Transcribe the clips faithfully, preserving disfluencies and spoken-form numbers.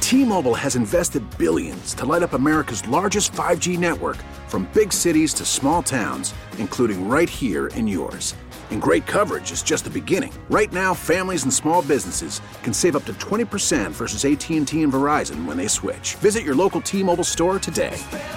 T-Mobile has invested billions to light up America's largest five G network, from big cities to small towns, including right here in yours. And great coverage is just the beginning. Right now, families and small businesses can save up to twenty percent versus A T and T and Verizon when they switch. Visit your local T-Mobile store today.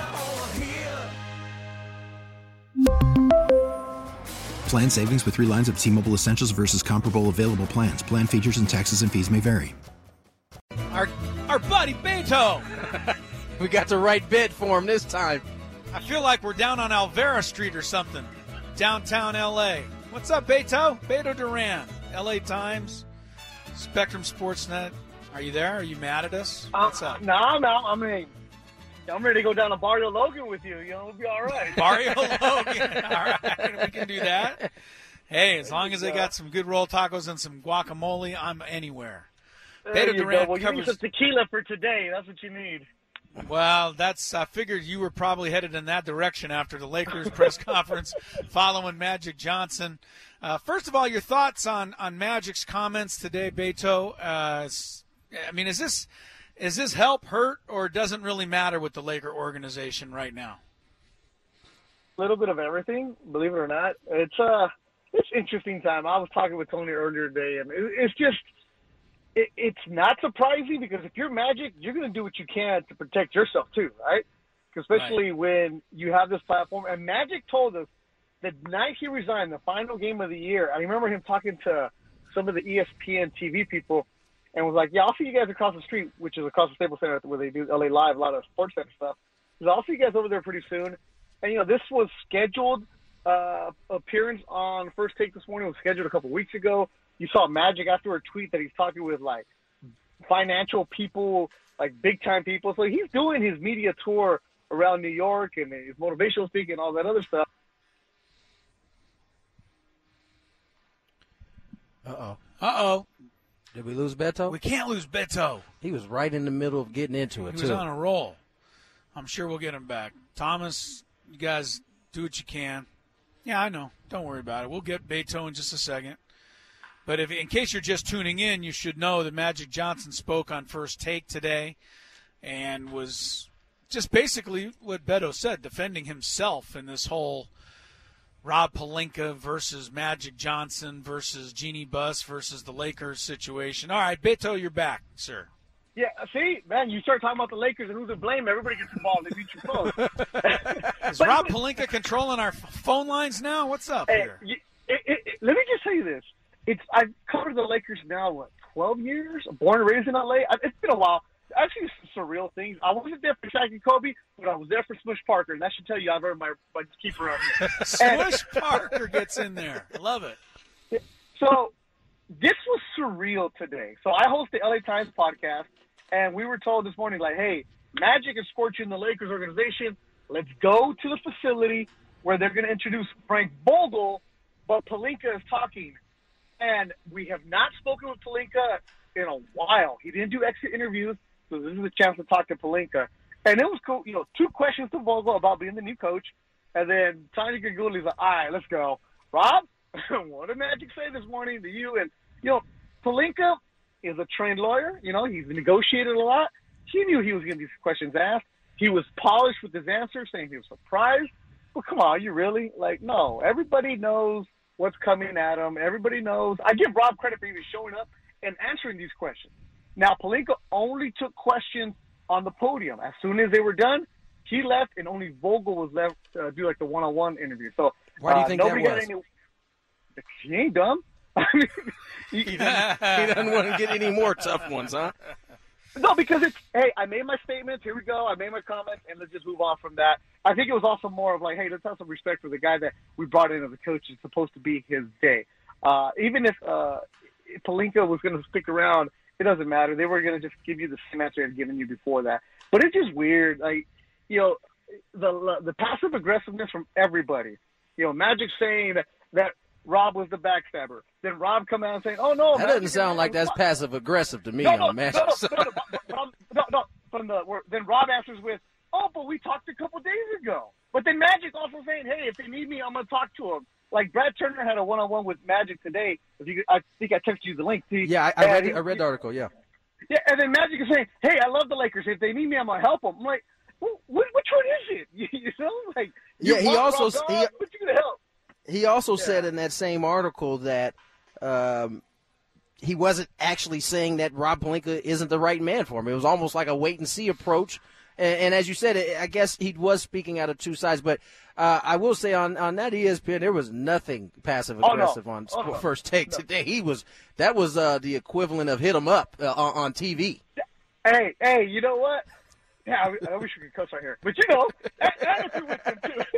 Plan savings with three lines of T-Mobile Essentials versus comparable available plans. Plan features and taxes and fees may vary. Our our buddy Beto. We got the right bid for him this time. I feel like we're down on Alvera Street or something, downtown L A. What's up, Beto? Beto Duran, L A Times, Spectrum Sportsnet. Are you there? Are you mad at us? What's uh, up? No, no. I mean, I'm ready to go down to Barrio Logan with you. You know, it'll be all right. Barrio Logan. All right, we can do that. Hey, as long as they got some good roll tacos and some guacamole, I'm anywhere. There Beto you Duran go. Well, covers... you need some tequila for today. That's what you need. Well, that's. I figured you were probably headed in that direction after the Lakers press conference following Magic Johnson. Uh, first of all, your thoughts on, on Magic's comments today, Beto. Uh, I mean, is this is this help, hurt, or doesn't really matter with the Laker organization right now? A little bit of everything, believe it or not. It's uh, it's interesting time. I was talking with Tony earlier today, and it, it's just. It, it's not surprising because if you're Magic, you're going to do what you can to protect yourself too, right? Especially right. when you have this platform. And Magic told us the night he resigned, the final game of the year, I remember him talking to some of the E S P N T V people and was like, yeah, I'll see you guys across the street, which is across the Staples Center where they do L A Live, a lot of sports center stuff. He said, I'll see you guys over there pretty soon. And, you know, this was scheduled uh, appearance on First Take this morning. It was scheduled a couple weeks ago. You saw Magic afterward tweet that he's talking with, like, financial people, like big-time people. So he's doing his media tour around New York and his motivational speaking and all that other stuff. Uh-oh. Uh-oh. Did we lose Beto? We can't lose Beto. He was right in the middle of getting into it, he too. He was on a roll. I'm sure we'll get him back. Thomas, you guys do what you can. Yeah, I know. Don't worry about it. We'll get Beto in just a second. But if, in case you're just tuning in, you should know that Magic Johnson spoke on First Take today and was just basically what Beto said, defending himself in this whole Rob Pelinka versus Magic Johnson versus Jeannie Buss versus the Lakers situation. All right, Beto, you're back, sir. Yeah, see, man, you start talking about the Lakers and who to blame, everybody gets involved. They beat your phone. Is Rob Pelinka controlling our phone lines now? What's up hey, here? You, it, it, it, let me just tell you this. It's I've covered the Lakers now, what, twelve years? Born and raised in L A. It's been a while. I've seen some surreal things. I wasn't there for Shaq and Kobe, but I was there for Smush Parker, and that should tell you I've earned my, my keep around here. Smush Parker gets in there. I love it. So this was surreal today. So I host the L A Times podcast, and we were told this morning, like, hey, Magic is scorching the Lakers organization. Let's go to the facility where they're going to introduce Frank Vogel, but Pelinka is talking. And we have not spoken with Pelinka in a while. He didn't do exit interviews, so this is a chance to talk to Pelinka. And it was cool. You know, two questions to Vogel about being the new coach. And then Tanya Gaguli's like, all right, let's go. Rob, what did Magic say this morning to you? And, you know, Pelinka is a trained lawyer. You know, he's negotiated a lot. He knew he was getting these questions asked. He was polished with his answers, saying he was surprised. Well, come on, you really? Like, no, everybody knows what's coming at him. Everybody knows. I give Rob credit for even showing up and answering these questions. Now, Pelinka only took questions on the podium. As soon as they were done, he left, and only Vogel was left to do, like, the one-on-one interview. So, why do you uh, think nobody that was? got any... He ain't dumb. I mean, he, he, doesn't, he doesn't want to get any more tough ones, huh? No, because it's, hey, I made my statements. Here we go. I made my comments, and let's just move on from that. I think it was also more of like, hey, let's have some respect for the guy that we brought in as a coach. It's supposed to be his day. Uh, even if, uh, if Pelinka was going to stick around, it doesn't matter. They were going to just give you the same answer I'd given you before that. But it's just weird. Like, you know, the the passive aggressiveness from everybody. You know, Magic saying that, that Rob was the backstabber. Then Rob come out and saying, "Oh no, that Magic doesn't sound like that's passive aggressive to me no, no, on Magic." No, no, no, no, no, no, from the where, then Rob answers with, "Oh, but we talked a couple days ago." But then Magic also saying, "Hey, if they need me, I'm gonna talk to him." Like Brad Turner had a one-on-one with Magic today. If you, I think I texted you the link. He, yeah, I, I read. I read the article. Yeah. Yeah, and then Magic is saying, "Hey, I love the Lakers. If they need me, I'm gonna help them." I'm like, well, which one is it? You, you know, like you yeah, he also Rob he, God, what you gonna help? he also Yeah. said in that same article that um, he wasn't actually saying that Rob Pelinka isn't the right man for him. It was almost like a wait and see approach. And, and as you said, I guess he was speaking out of two sides. But uh, I will say on, on that E S P N, there was nothing passive aggressive oh, no. on oh, no. First Take no. today. He was that was uh, the equivalent of hit him up uh, on, on T V. Hey, hey, you know what? Yeah, I, I wish we could cuss right here. But, you know, that, that was with him, too.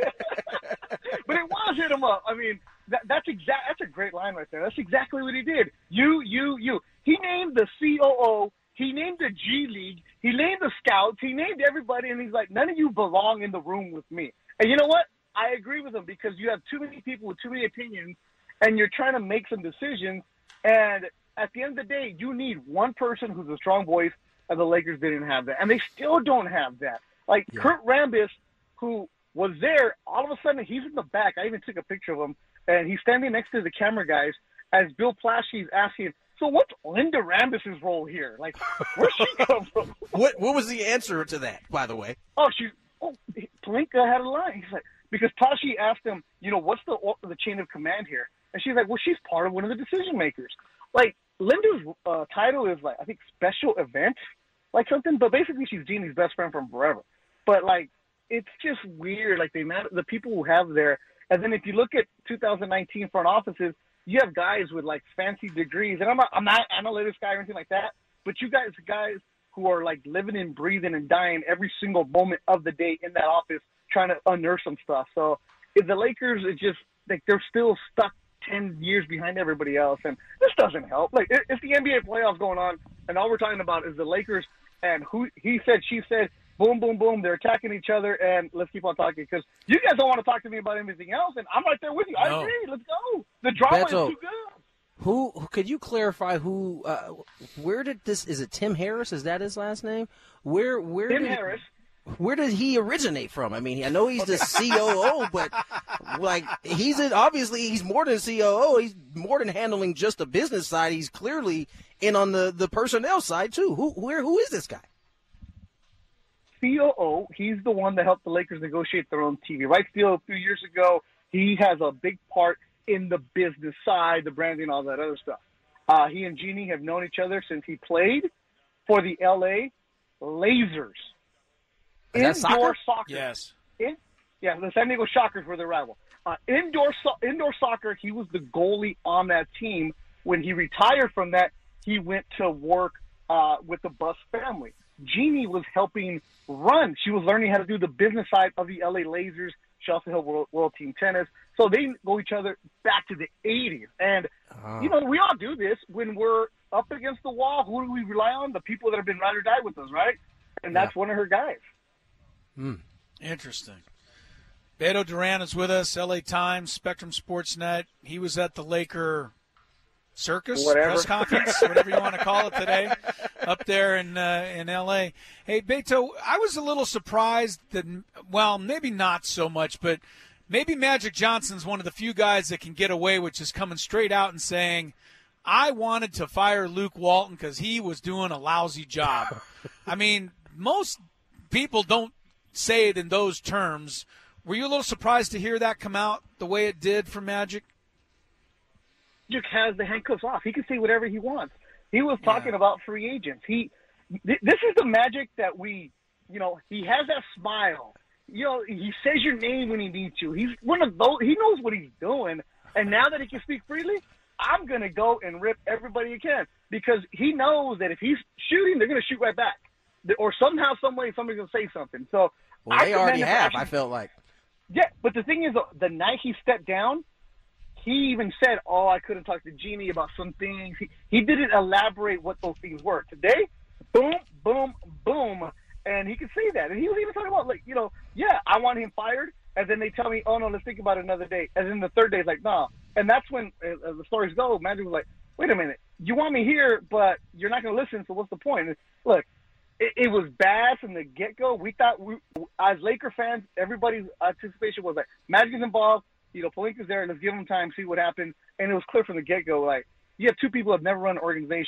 But it was hit him up. I mean, that, that's exact. That's a great line right there. That's exactly what he did. You, you, you. He named the C O O. He named the G League. He named the scouts. He named everybody, and he's like, none of you belong in the room with me. And you know what? I agree with him because you have too many people with too many opinions, and you're trying to make some decisions. And at the end of the day, you need one person who's a strong voice, and the Lakers didn't have that. And they still don't have that. Like, yeah. Kurt Rambis, who was there, all of a sudden he's in the back. I even took a picture of him, and he's standing next to the camera guys as Bill Plaschke's asking, so what's Linda Rambis' role here? Like, where's she come from? What What was the answer to that, by the way? Oh, she, oh, Pelinka had a line. He's like, because Plaschke asked him, you know, what's the the chain of command here? And she's like, well, she's part of one of the decision makers. Like, Linda's uh, title is, like, I think special event, like something. But basically, she's Jeannie's best friend from forever. But, like, it's just weird. Like, the amount, the people who have there. And then if you look at two thousand nineteen front offices, you have guys with, like, fancy degrees. And I'm not, I'm not an analytics guy or anything like that. But you guys, guys who are, like, living and breathing and dying every single moment of the day in that office trying to unearth some stuff. So if the Lakers, it just, like, they're still stuck ten years behind everybody else. And this doesn't help. Like, it's the N B A playoffs going on, and all we're talking about is the Lakers and who he said, she said, boom, boom, boom. They're attacking each other, and let's keep on talking because you guys don't want to talk to me about anything else, and I'm right there with you. I No. agree. Let's go. The drama Beto, is too good. Who could you clarify who? Uh, where did this? Is it Tim Harris? Is that his last name? Where? Where? Tim did, Harris. Where did he originate from? I mean, I know he's the C O O, but like he's in, obviously he's more than C O O. He's more than handling just the business side. He's clearly in on the, the personnel side too. Who? Where? Who is this guy? C O O, he's the one that helped the Lakers negotiate their own T V rights deal a few years ago. He has a big part in the business side, the branding, all that other stuff. Uh, he and Jeannie have known each other since he played for the L A Lasers. Is that Indoor soccer? soccer. Yes. In, yeah, the San Diego Shockers were their rival. Uh, indoor so- indoor soccer, he was the goalie on that team. When he retired from that, he went to work uh, with the Buss family. Jeannie was helping run. She was learning how to do the business side of the L A Lasers. She also helped World, World Team Tennis. So they go each other back to the eighties. And, Oh. you know, we all do this when we're up against the wall. Who do we rely on? The people that have been ride or die with us, right? And that's Yeah. one of her guys. Hmm. Interesting. Beto Duran is with us, L A Times, Spectrum Sportsnet. He was at the Laker Circus, Whatever. press conference, whatever you want to call it today, up there in uh, in L A. Hey, Beto, I was a little surprised that, well, maybe not so much, but maybe Magic Johnson's one of the few guys that can get away with just coming straight out and saying, I wanted to fire Luke Walton because he was doing a lousy job. I mean, most people don't say it in those terms. Were you a little surprised to hear that come out the way it did from Magic? Magic has the handcuffs off. He can say whatever he wants. He was talking Yeah. about free agents. He, th- this is the Magic that we, you know, he has that smile. You know, he says your name when he needs you. He's one of those. He knows what he's doing. And now that he can speak freely, I'm going to go and rip everybody he can because he knows that if he's shooting, they're going to shoot right back. Or somehow, some way, somebody's going to say something. So Well, I they already commend him for have. actually- I felt like. Yeah, but the thing is, the night he stepped down, he even said, oh, I couldn't talk to Jeannie about some things. He, he didn't elaborate what those things were. Today, boom, boom, boom, and he could say that. And he was even talking about, like, you know, yeah, I want him fired, and then they tell me, oh, no, let's think about it another day. And then the third day is like, no. And that's when, uh, the stories go, Magic was like, wait a minute, you want me here, but you're not going to listen, so what's the point? And look, it, it was bad from the get-go. We thought, we, as Laker fans, everybody's anticipation was like, Magic is involved, you know, Pelinka's there, let's give him time, see what happens. And it was clear from the get-go, like, you have two people that have never run an organization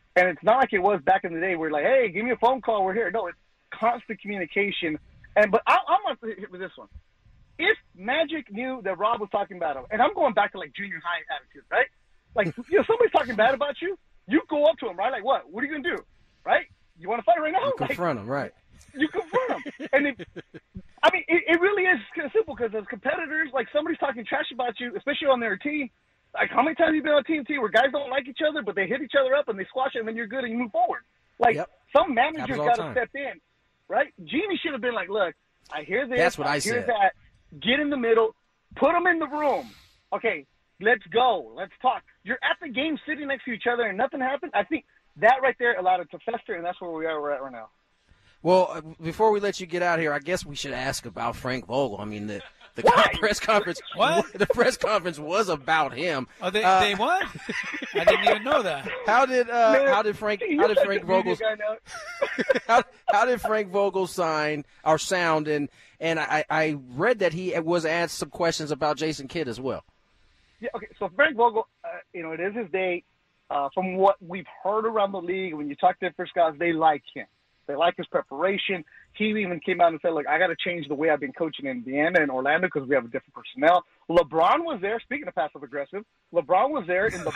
And it's not like it was back in the day where like, hey, give me a phone call, we're here. No, it's constant communication. And but I, I'm going to hit with this one. If Magic knew that Rob was talking about him, and I'm going back to like junior high attitude, right? Like, you know, somebody's talking bad about you, you go up to him, right? Like, what? What are you going to do, right? You want to fight right now? You confront like, him, right? You confront him. And it, I mean, it, it really is kind of simple because as competitors, like somebody's talking trash about you, especially on their team. Like, how many times have you been on T N T where guys don't like each other, but they hit each other up and they squash it and then you're good and you move forward? Like, yep. some manager's got to time. step in, right? Genie should have been like, look, I hear this. That's what I, I hear said. that. Get in the middle. Put them in the room. Okay, let's go. Let's talk. You're at the game sitting next to each other and nothing happened. I think that right there allowed it to fester, and that's where we are we're at right now. Well, before we let you get out here, I guess we should ask about Frank Vogel. I mean, the the Why? press conference. What? The press conference was about him. Oh, they, Uh, they what? I didn't even know that. How did uh, Man, how did Frank you're how did such Frank a media Vogel guy now. how, how did Frank Vogel sign or sound? And and I, I read that he was asked some questions about Jason Kidd as well. Yeah, okay, so Frank Vogel, uh, you know, it is his day. Uh, from what we've heard around the league, when you talk to different scouts, they like him. They like his preparation. He even came out and said, look, I got to change the way I've been coaching in Indiana and Orlando because we have a different personnel. LeBron was there. Speaking of passive-aggressive, LeBron was there in the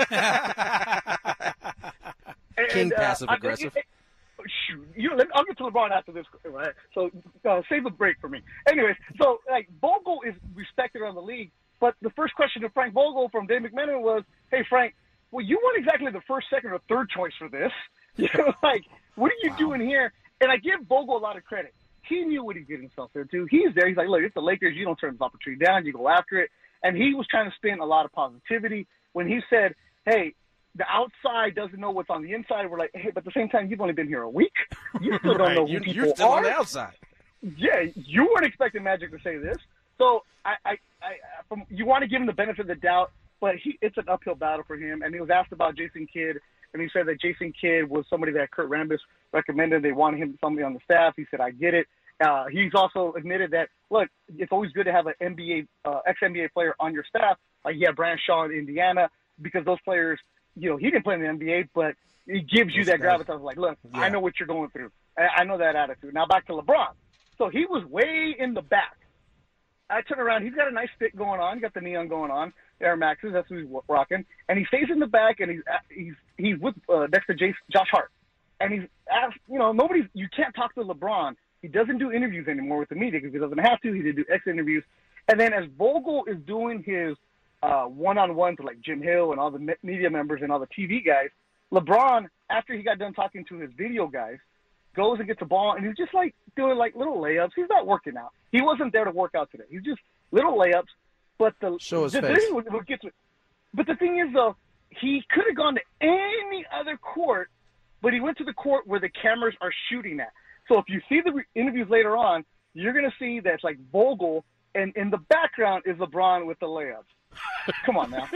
back. King uh, passive-aggressive. I- it- it- Shoot, you, let- I'll get to LeBron after this, right? So uh, save the break for me. Anyways, so like Vogel is respected around the league, but the first question to Frank Vogel from Dave McMenamin was, "Hey Frank, well you weren't exactly the first, second, or third choice for this. You know, like what are you wow. doing here?" And I give Vogel a lot of credit. He knew what he did himself into. He's there. He's like, "Look, it's the Lakers. You don't turn this opportunity down. You go after it." And he was trying to spin a lot of positivity when he said, "Hey, the outside doesn't know what's on the inside." We're like, hey, but at the same time, you've only been here a week. You still don't right. know who you're, people you're still are. on the outside. Yeah, you weren't expecting Magic to say this. So I, I, I from, you want to give him the benefit of the doubt, but he, it's an uphill battle for him. And he was asked about Jason Kidd, and he said that Jason Kidd was somebody that Kurt Rambis recommended. They wanted him somebody on the staff. He said, I get it. Uh, he's also admitted that, look, it's always good to have an N B A, uh, ex-N B A player on your staff. Like, yeah, Brand Shaw in Indiana, because those players, you know, he didn't play in the N B A, but it gives you that gravitas. Like, look, yeah. I know what you're going through. I, I know that attitude. Now back to LeBron. So he was way in the back. I turn around. He's got a nice fit going on. He's got the neon going on. Air Maxes. That's who he's rocking. And he stays in the back, and he's he's he's with uh, next to Jace, Josh Hart. And he's asked, you know, nobody's. You can't talk to LeBron. He doesn't do interviews anymore with the media because he doesn't have to. He did do X interviews. And then as Vogel is doing his uh, one-on-ones with like Jim Hill and all the me- media members and all the T V guys, LeBron, after he got done talking to his video guys, goes and gets the ball, and he's just like doing like little layups. He's not working out. He wasn't there to work out today. He's just little layups. But the Show his the face. thing what gets, but the thing is though, he could have gone to any other court, but he went to the court where the cameras are shooting at. So if you see the re- interviews later on, you're gonna see that it's like Vogel, and in the background is LeBron with the layups. Come on now.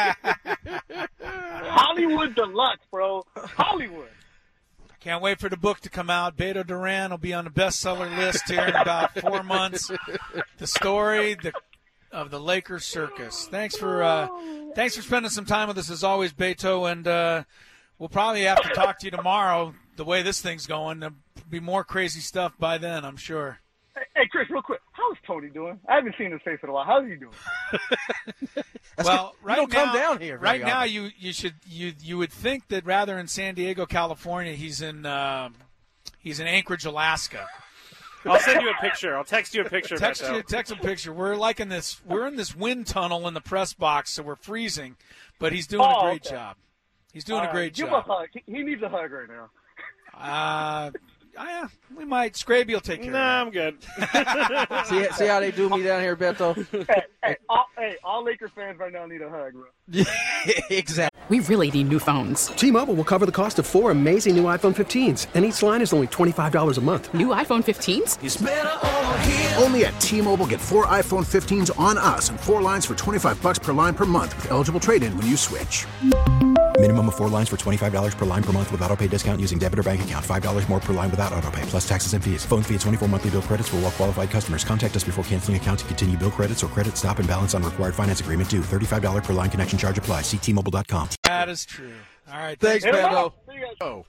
Hollywood deluxe, bro. Hollywood. Can't wait for the book to come out. Beto Duran will be on the bestseller list here in about four months. The story the, of the Lakers circus. Thanks for uh, thanks for spending some time with us as always, Beto. And uh, we'll probably have to talk to you tomorrow. The way this thing's going, there'll be more crazy stuff by then, I'm sure. Hey, Chris, real quick. How's Tony doing? I haven't seen his face in a while. How's he doing? Well, right you don't now, come down here. Right often. now, you you should you you would think that rather in San Diego, California, he's in uh, he's in Anchorage, Alaska. I'll send you a picture. I'll text you a picture. Text of that, you text a picture. We're like in this we're in this wind tunnel in the press box, so we're freezing. But he's doing Oh, a great okay. job. He's doing All a great right, give job. him a hug. He, he needs a hug right now. Uh, yeah, we might. Scraby will take care Nah, of I'm good. see, see how they do me down here, Beto? hey, hey, all, hey, all Lakers fans right now need a hug, bro. Exactly. We really need new phones. T-Mobile will cover the cost of four amazing new iPhone fifteens, and each line is only twenty-five dollars a month. New iPhone fifteens? Only at T-Mobile, get four iPhone fifteens on us and four lines for twenty-five bucks per line per month with eligible trade-in when you switch. Minimum of four lines for twenty-five dollars per line per month with autopay discount using debit or bank account. five dollars more per line without autopay, plus taxes and fees. Phone fee at twenty-four monthly bill credits for well-qualified customers. Contact us before canceling account to continue bill credits or credit stop and balance on required finance agreement due. thirty-five dollars per line connection charge applies. See T Mobile dot com. That is true. All right. Thanks, Beto. Oh.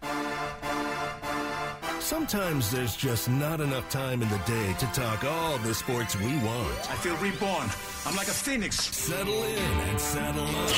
Sometimes there's just not enough time in the day to talk all the sports we want. I feel reborn. I'm like a phoenix. Settle in and saddle up.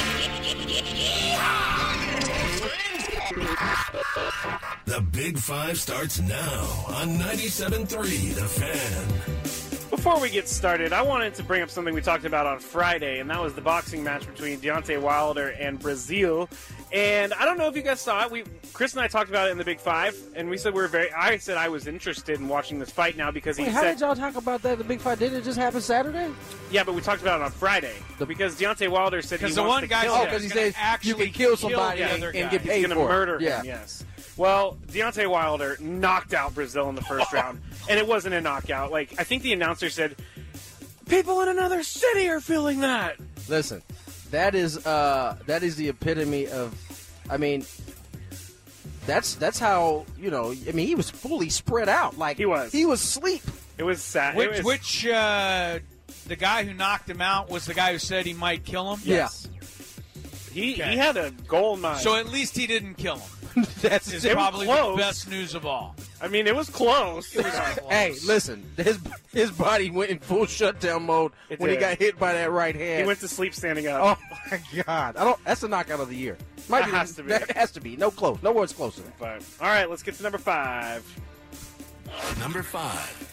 The Big Five starts now on ninety-seven point three The Fan. Before we get started, I wanted to bring up something we talked about on Friday, and that was the boxing match between Deontay Wilder and Brazil. And I don't know if you guys saw it. We, Chris and I talked about it in the Big Five, and we said we were very. I said I was interested in watching this fight now because he Wait, said. how did y'all talk about that? The Big Fight didn't it just happen Saturday? Yeah, but we talked about it on Friday because Deontay Wilder said he Because wants the one to guy kill Oh, him. because he gonna says actually you can kill somebody kill the and, other and guy. get paid He's going to for murder it. him, Yeah. yes. Well, Deontay Wilder knocked out Brazil in the first round, and it wasn't a knockout. Like, I think the announcer said, people in another city are feeling that. Listen, that is uh, that is the epitome of, I mean, that's that's how, you know, I mean, he was fully spread out. Like He was. He was asleep. It was sad. Which, it was, which uh, the guy who knocked him out was the guy who said he might kill him? Yes. He, Okay. he had a goal in mind. So at least he didn't kill him. That's Is It was probably close. the best news of all. I mean, it was close. It was close. Hey, listen, his his body went in full shutdown mode It when he did. got hit by that right hand. He went to sleep standing up. Oh my God! I don't. That's the knockout of the year. Might That be, has to be. That has to be. No close. No one's closer. But, all right, let's get to number five. Number five.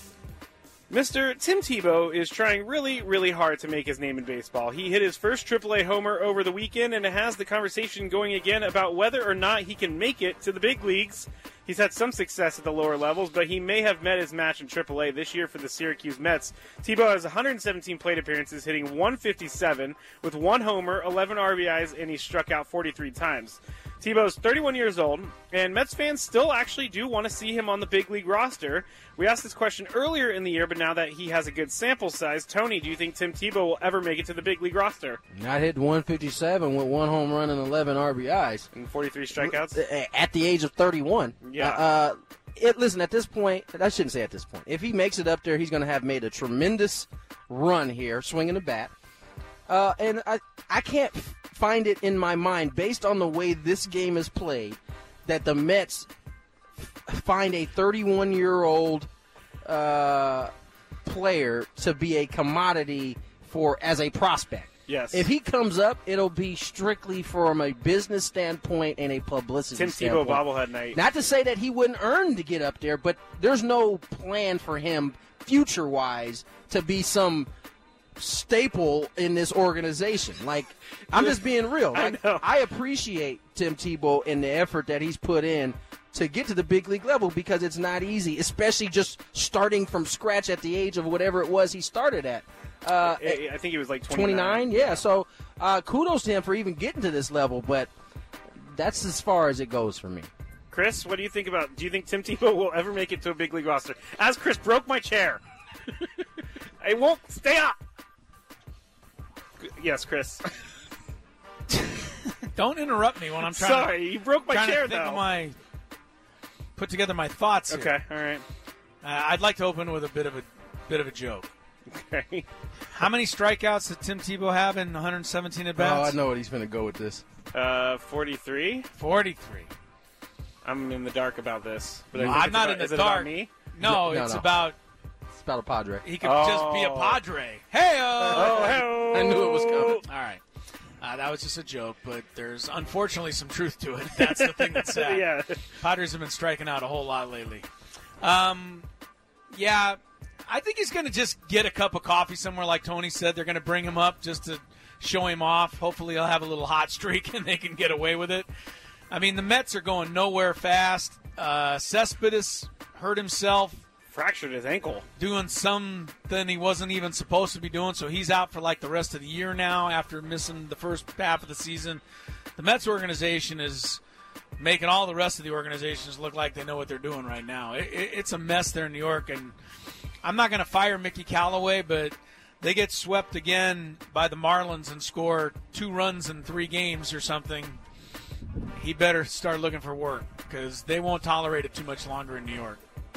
Mister Tim Tebow is trying really, really hard to make his name in baseball. He hit his first triple A homer over the weekend and has the conversation going again about whether or not he can make it to the big leagues. He's had some success at the lower levels, but he may have met his match in triple A this year for the Syracuse Mets. Tebow has one hundred seventeen plate appearances, hitting one fifty-seven with one homer, eleven R B Is, and he struck out forty-three times. Tebow's thirty-one years old, and Mets fans still actually do want to see him on the big league roster. We asked this question earlier in the year, but now that he has a good sample size, Tony, do you think Tim Tebow will ever make it to the big league roster? Not hit one fifty-seven with one home run and eleven R B Is And forty-three strikeouts? at the age of thirty-one. Yeah. Uh, it, listen, at this point, I shouldn't say at this point. If he makes it up there, he's going to have made a tremendous run here, swinging the bat. Uh, and I, I can't find it in my mind, based on the way this game is played, that the Mets find a thirty-one-year-old uh, player to be a commodity for as a prospect. Yes. If he comes up, it'll be strictly from a business standpoint and a publicity Tim Tebow standpoint. bobblehead night. Not to say that he wouldn't earn to get up there, but there's no plan for him future-wise to be some staple in this organization. Like, I'm just being real. I Like, know. I appreciate Tim Tebow and the effort that he's put in to get to the big league level, because it's not easy, especially just starting from scratch at the age of whatever it was he started at. Uh, I I think he was like twenty-nine. twenty-nine, yeah. So uh, kudos to him for even getting to this level, but that's as far as it goes for me. Chris, what do you think about, do you think Tim Tebow will ever make it to a big league roster? As Chris broke my chair. I won't stay up. Yes, Chris. Don't interrupt me when I'm trying Sorry, to, you broke my trying chair, to think though. of my, put together my thoughts here. Okay, all right. Uh, I'd like to open with a bit of a bit of a joke. Okay. How many strikeouts did Tim Tebow have in one hundred seventeen at bats? Oh, I know what he's going to go with this. Uh, forty-three. forty-three. I'm in the dark about this. But I No, think I'm it's not about, in the is it dark. About me? No, No, it's no. about It's about a Padre. he could Oh. just be a Padre. Hey, Oh, hey-o. I knew it was coming. All right. Uh, that was just a joke, but there's unfortunately some truth to it. That's the thing that's sad. Yeah. Padres have been striking out a whole lot lately. Um, yeah, I think he's going to just get a cup of coffee somewhere, like Tony said. They're going to bring him up just to show him off. Hopefully he'll have a little hot streak and they can get away with it. I mean, the Mets are going nowhere fast. Uh, Cespedes hurt himself. Fractured his ankle. Doing something he wasn't even supposed to be doing, so he's out for like the rest of the year now after missing the first half of the season. The Mets organization is making all the rest of the organizations look like they know what they're doing right now. It, it, it's a mess there in New York, and I'm not going to fire Mickey Callaway, but they get swept again by the Marlins and score two runs in three games or something, he better start looking for work because they won't tolerate it too much longer in New York.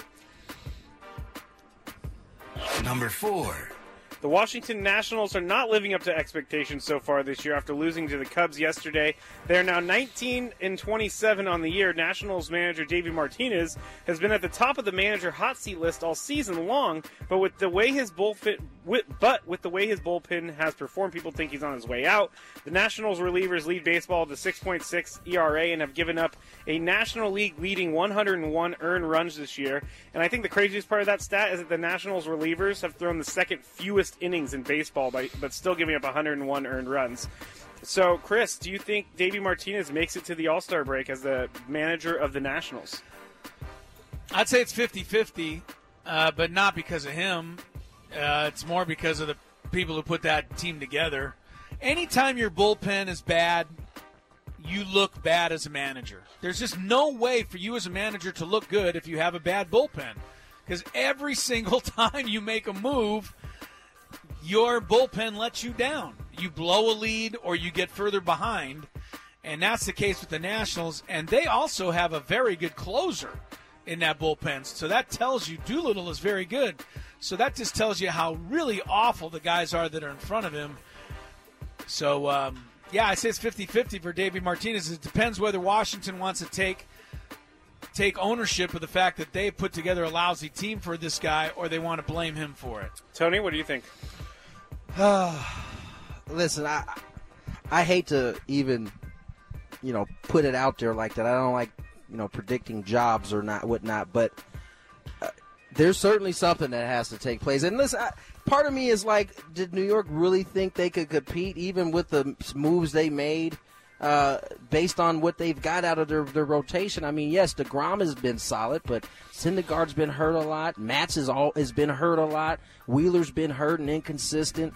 Number four. The Washington Nationals are not living up to expectations so far this year after losing to the Cubs yesterday. They are now nineteen and twenty-seven on the year. Nationals manager Davey Martinez has been at the top of the manager hot seat list all season long, but with the way his bullpen, but with the way his bullpen has performed, people think he's on his way out. The Nationals relievers lead baseball with a six point six E R A and have given up a National League leading one hundred one earned runs this year. And I think the craziest part of that stat is that the Nationals relievers have thrown the second fewest innings in baseball, by, but still giving up one hundred one earned runs. So, Chris, do you think Davey Martinez makes it to the All-Star break as the manager of the Nationals? I'd say it's fifty-fifty, uh, but not because of him. Uh, it's more because of the people who put that team together. Anytime your bullpen is bad, you look bad as a manager. There's just no way for you as a manager to look good if you have a bad bullpen. Because every single time you make a move, your bullpen lets you down. You blow a lead or you get further behind, and that's the case with the Nationals. And they also have a very good closer in that bullpen, so that tells you Doolittle is very good. So that just tells you how really awful the guys are that are in front of him. So, um, yeah, I say it's fifty-fifty for Davey Martinez. It depends whether Washington wants to take take ownership of the fact that they put together a lousy team for this guy, or they want to blame him for it. Tony, what do you think? Listen, I I hate to even, you know, put it out there like that. I don't like, you know, predicting jobs or not, whatnot, but uh, there's certainly something that has to take place. And listen, I, part of me is like, did New York really think they could compete even with the moves they made uh, based on what they've got out of their, their rotation? I mean, yes, DeGrom has been solid, but Syndergaard's been hurt a lot. Matz has, all, has been hurt a lot. Wheeler's been hurt and inconsistent.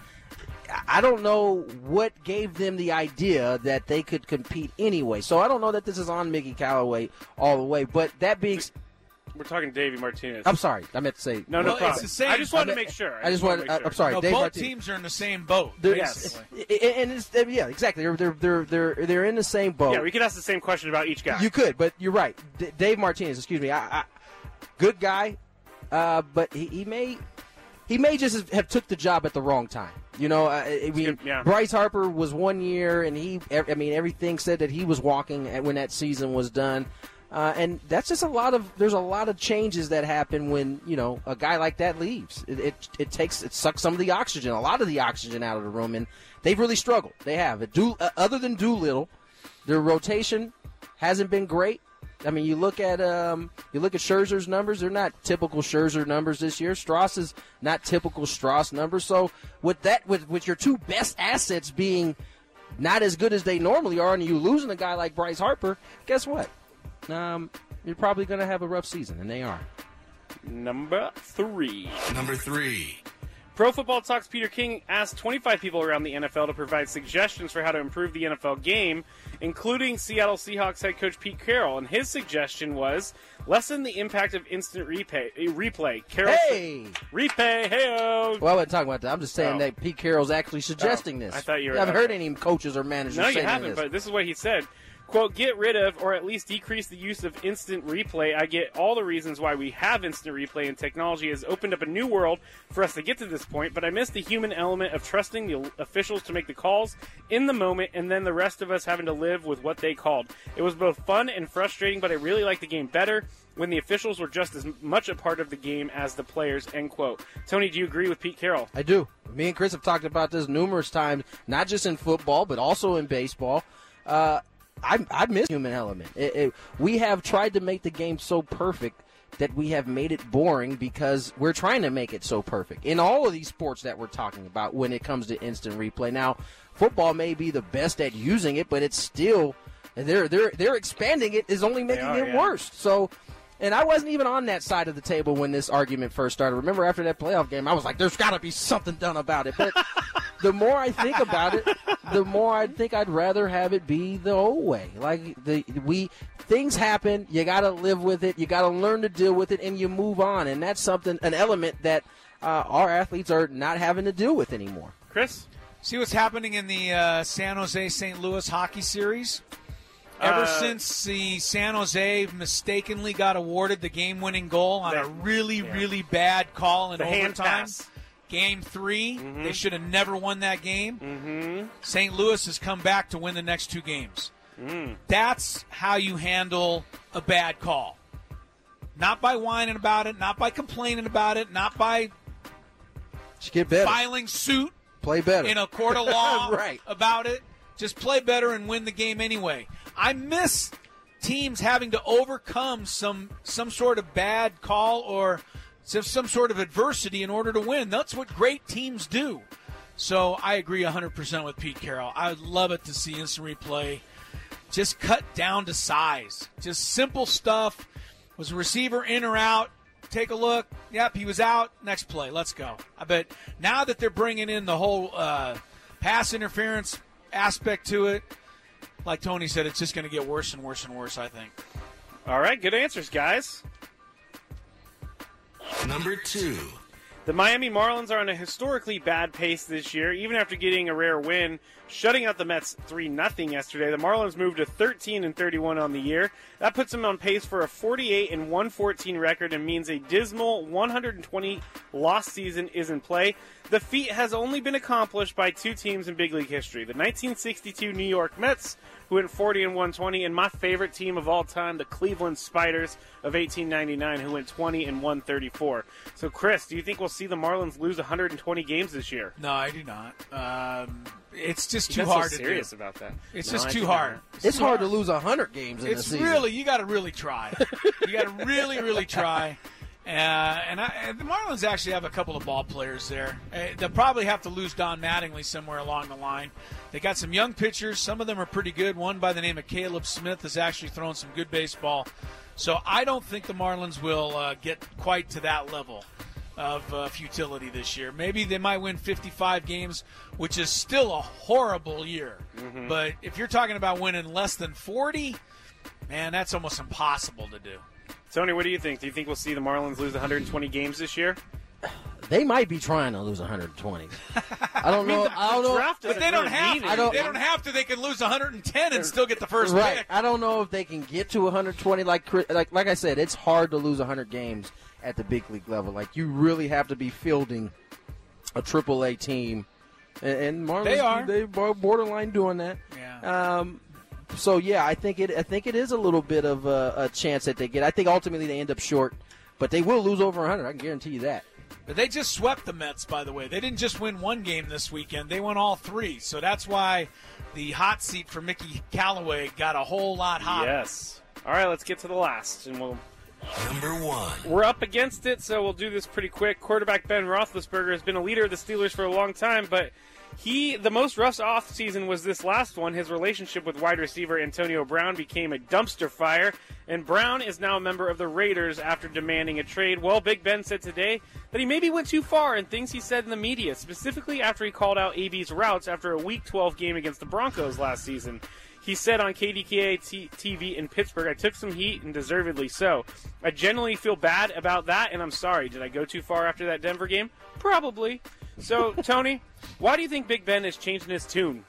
I don't know what gave them the idea that they could compete anyway. So I don't know that this is on Mickey Callaway all the way. But that being, we're talking Davey Martinez. I'm sorry, I meant to say no, no well, problem. It's the same. I just wanted I to make sure. I just wanted. Sure. I'm sorry, no, Dave both Martinez. teams are in the same boat. They're, yes, and it's, yeah, exactly. They're they're they're they're they're in the same boat. Yeah, we could ask the same question about each guy. You could, but you're right. D- Dave Martinez, excuse me. I, I, good guy, uh, but he, he may he may just have took the job at the wrong time. You know, I, I mean, yeah. Bryce Harper was one year, and he, I mean, everything said that he was walking when that season was done. Uh, and that's just a lot of, there's a lot of changes that happen when, you know, a guy like that leaves. It, it, it takes, it sucks some of the oxygen, a lot of the oxygen out of the room, and they've really struggled. They have. It do, uh, other than Doolittle, their rotation hasn't been great. I mean, you look at um, you look at Scherzer's numbers; they're not typical Scherzer numbers this year. Strauss is not typical Strauss numbers. So, with that, with with your two best assets being not as good as they normally are, and you losing a guy like Bryce Harper, guess what? Um, you're probably going to have a rough season, and they are. Number three. Number three. Pro Football Talk's Peter King asked twenty-five people around the N F L to provide suggestions for how to improve the N F L game, including Seattle Seahawks head coach Pete Carroll. And his suggestion was lessen the impact of instant replay. Replay. Carroll hey! Replay. Hey-o! Well, I wasn't talking about that. I'm just saying Oh. that Pete Carroll's actually suggesting Oh, this. I thought you were- I haven't okay. heard any coaches or managers No, say you haven't, this. but this is what he said. Quote, get rid of or at least decrease the use of instant replay. I get all the reasons why we have instant replay, and technology has opened up a new world for us to get to this point, but I miss the human element of trusting the officials to make the calls in the moment and then the rest of us having to live with what they called. It was both fun and frustrating, but I really liked the game better when the officials were just as much a part of the game as the players, end quote. Tony, do you agree with Pete Carroll? I do. Me and Chris have talked about this numerous times, not just in football, but also in baseball. Uh, I, I miss human element. It, it, we have tried to make the game so perfect that we have made it boring because we're trying to make it so perfect. In all of these sports that we're talking about when it comes to instant replay. Now, football may be the best at using it, but it's still they're they're they're expanding it is only making are, it yeah. worse. So and I wasn't even on that side of the table when this argument first started. Remember after that playoff game, I was like, there's got to be something done about it. But the more I think about it, the more I think I'd rather have it be the old way. Like the we things happen, you got to live with it, you got to learn to deal with it, and you move on. And that's something, an element that uh, our athletes are not having to deal with anymore. Chris? See what's happening in the uh, San Jose Saint Louis hockey series? Ever Uh, since the San Jose mistakenly got awarded the game-winning goal on That- a really, yeah. really bad call in The hand overtime, pass. game three, Mhm. they should have never won that game. Mm-hmm. Saint Louis has come back to win the next two games. Mm. That's how you handle a bad call. Not by whining about it, not by complaining about it, not by Just get better. filing suit Play better. in a court of law Right. about it. Just play better and win the game anyway. I miss teams having to overcome some some sort of bad call or some, some sort of adversity in order to win. That's what great teams do. So I agree one hundred percent with Pete Carroll. I would love it to see instant replay. Just cut down to size. Just simple stuff. Was a receiver in or out? Take a look. Yep, he was out. Next play. Let's go. I bet now that they're bringing in the whole uh, pass interference aspect to it, like Tony said, it's just going to get worse and worse and worse, I think. All right, good answers, guys. Number two. The Miami Marlins are on a historically bad pace this year. Even after getting a rare win, shutting out the Mets three nothing yesterday, the Marlins moved to thirteen and thirty-one on the year. That puts them on pace for a forty-eight and one fourteen record and means a dismal one hundred twenty loss season is in play. The feat has only been accomplished by two teams in big league history: the nineteen sixty-two New York Mets, who went forty and one twenty, and my favorite team of all time, the Cleveland Spiders of eighteen ninety-nine, who went twenty and one thirty-four. So, Chris, do you think we'll see the Marlins lose one hundred twenty games this year? No, I do not. Um, it's just You too got so hard to serious do. about that. It's No, just I too think hard. not. It's too hard to lose one hundred games in It's a season. really, you got to really try. You got to really, really try. Uh, and, I, and the Marlins actually have a couple of ball players there. Uh, they'll probably have to lose Don Mattingly somewhere along the line. They got some young pitchers. Some of them are pretty good. One by the name of Caleb Smith is actually throwing some good baseball. So I don't think the Marlins will uh, get quite to that level of uh, futility this year. Maybe they might win fifty-five games, which is still a horrible year. Mm-hmm. But if you're talking about winning less than forty, man, that's almost impossible to do. Tony, what do you think? Do you think we'll see the Marlins lose one hundred twenty games this year? They might be trying to lose one hundred twenty. I don't I mean, know. the- I don't the know. draft But doesn't they don't really have mean to. I don't- They don't have to. They can lose one hundred ten and still get the first Right. pick. I don't know if they can get to one hundred twenty. Like, Chris- like, like I said, it's hard to lose one hundred games at the big league level. Like, you really have to be fielding a triple A team, and, and Marlins They are. they are borderline doing that. Yeah. Um, so yeah, I think it. I think it is a little bit of a, a chance that they get. I think ultimately they end up short, but they will lose over one hundred. I can guarantee you that. But they just swept the Mets, by the way. They didn't just win one game this weekend. They won all three. So that's why the hot seat for Mickey Callaway got a whole lot hotter. Yes. All right, let's get to the last, and we'll. Number one. We're up against it, so we'll do this pretty quick. Quarterback Ben Roethlisberger has been a leader of the Steelers for a long time, but he, the most rough offseason was this last one. His relationship with wide receiver Antonio Brown became a dumpster fire, and Brown is now a member of the Raiders after demanding a trade. Well, Big Ben said today that he maybe went too far in things he said in the media, specifically after he called out A B's routes after a Week twelve game against the Broncos last season. He said on K D K A T V in Pittsburgh, "I took some heat, and deservedly so. I genuinely feel bad about that, and I'm sorry. Did I go too far after that Denver game? Probably." So, Tony, why do you think Big Ben is changing his tune?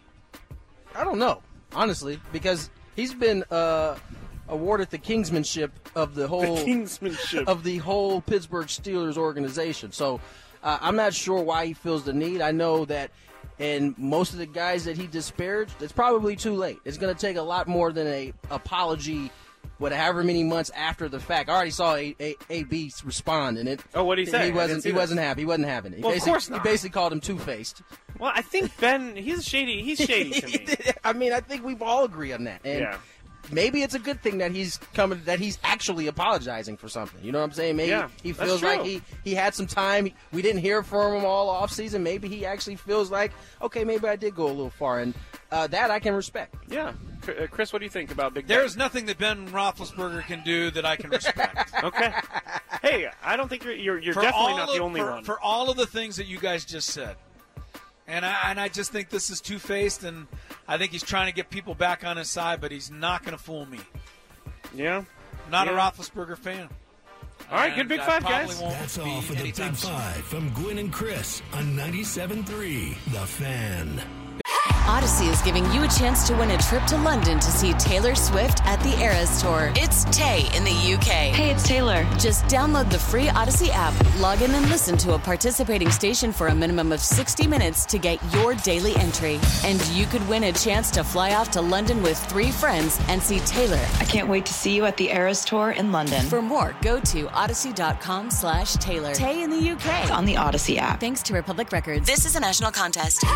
I don't know, honestly, because he's been uh, awarded the kingsmanship of the whole The kingsmanship. of the whole Pittsburgh Steelers organization. So uh, I'm not sure why he feels the need. I know that, and most of the guys that he disparaged, it's probably too late. It's going to take a lot more than a apology. Whatever many months after the fact, I already saw a, a, a B respond, and it. Oh, what'd he say? I He didn't wasn't. see He this. wasn't happy. He wasn't having it. He Well, of basically- course not. He basically called him two-faced. Well, I think Ben, he's shady. He's shady to me. I mean, I think we all agree on that. And Yeah. maybe it's a good thing that he's coming, that he's actually apologizing for something. You know what I'm saying? Maybe Yeah, he that's feels like true. he, he had some time. We didn't hear from him all off season. Maybe he actually feels like, okay, maybe I did go a little far, and uh, that I can respect. Yeah. Uh, Chris, what do you think about Big Ben? There's nothing that Ben Roethlisberger can do that I can respect. Okay. Hey, I don't think you're you're, you're For definitely all not of- the only for, one. For all of the things that you guys just said. And I, and I just think this is two-faced, and I think he's trying to get people back on his side, but he's not going to fool me. Yeah. I'm not Yeah. a Roethlisberger fan. All right, good Big that Five, probably guys. won't That's be all for the Big anytime soon. Five from Gwynn and Chris on ninety-seven point three The Fan. Odyssey is giving you a chance to win a trip to London to see Taylor Swift at the Eras Tour. It's Tay in the U K. Hey, it's Taylor. Just download the free Odyssey app, log in and listen to a participating station for a minimum of sixty minutes to get your daily entry. And you could win a chance to fly off to London with three friends and see Taylor. I can't wait to see you at the Eras Tour in London. For more, go to odyssey.com slash Taylor. Tay in the U K. It's on the Odyssey app. Thanks to Republic Records. This is a national contest.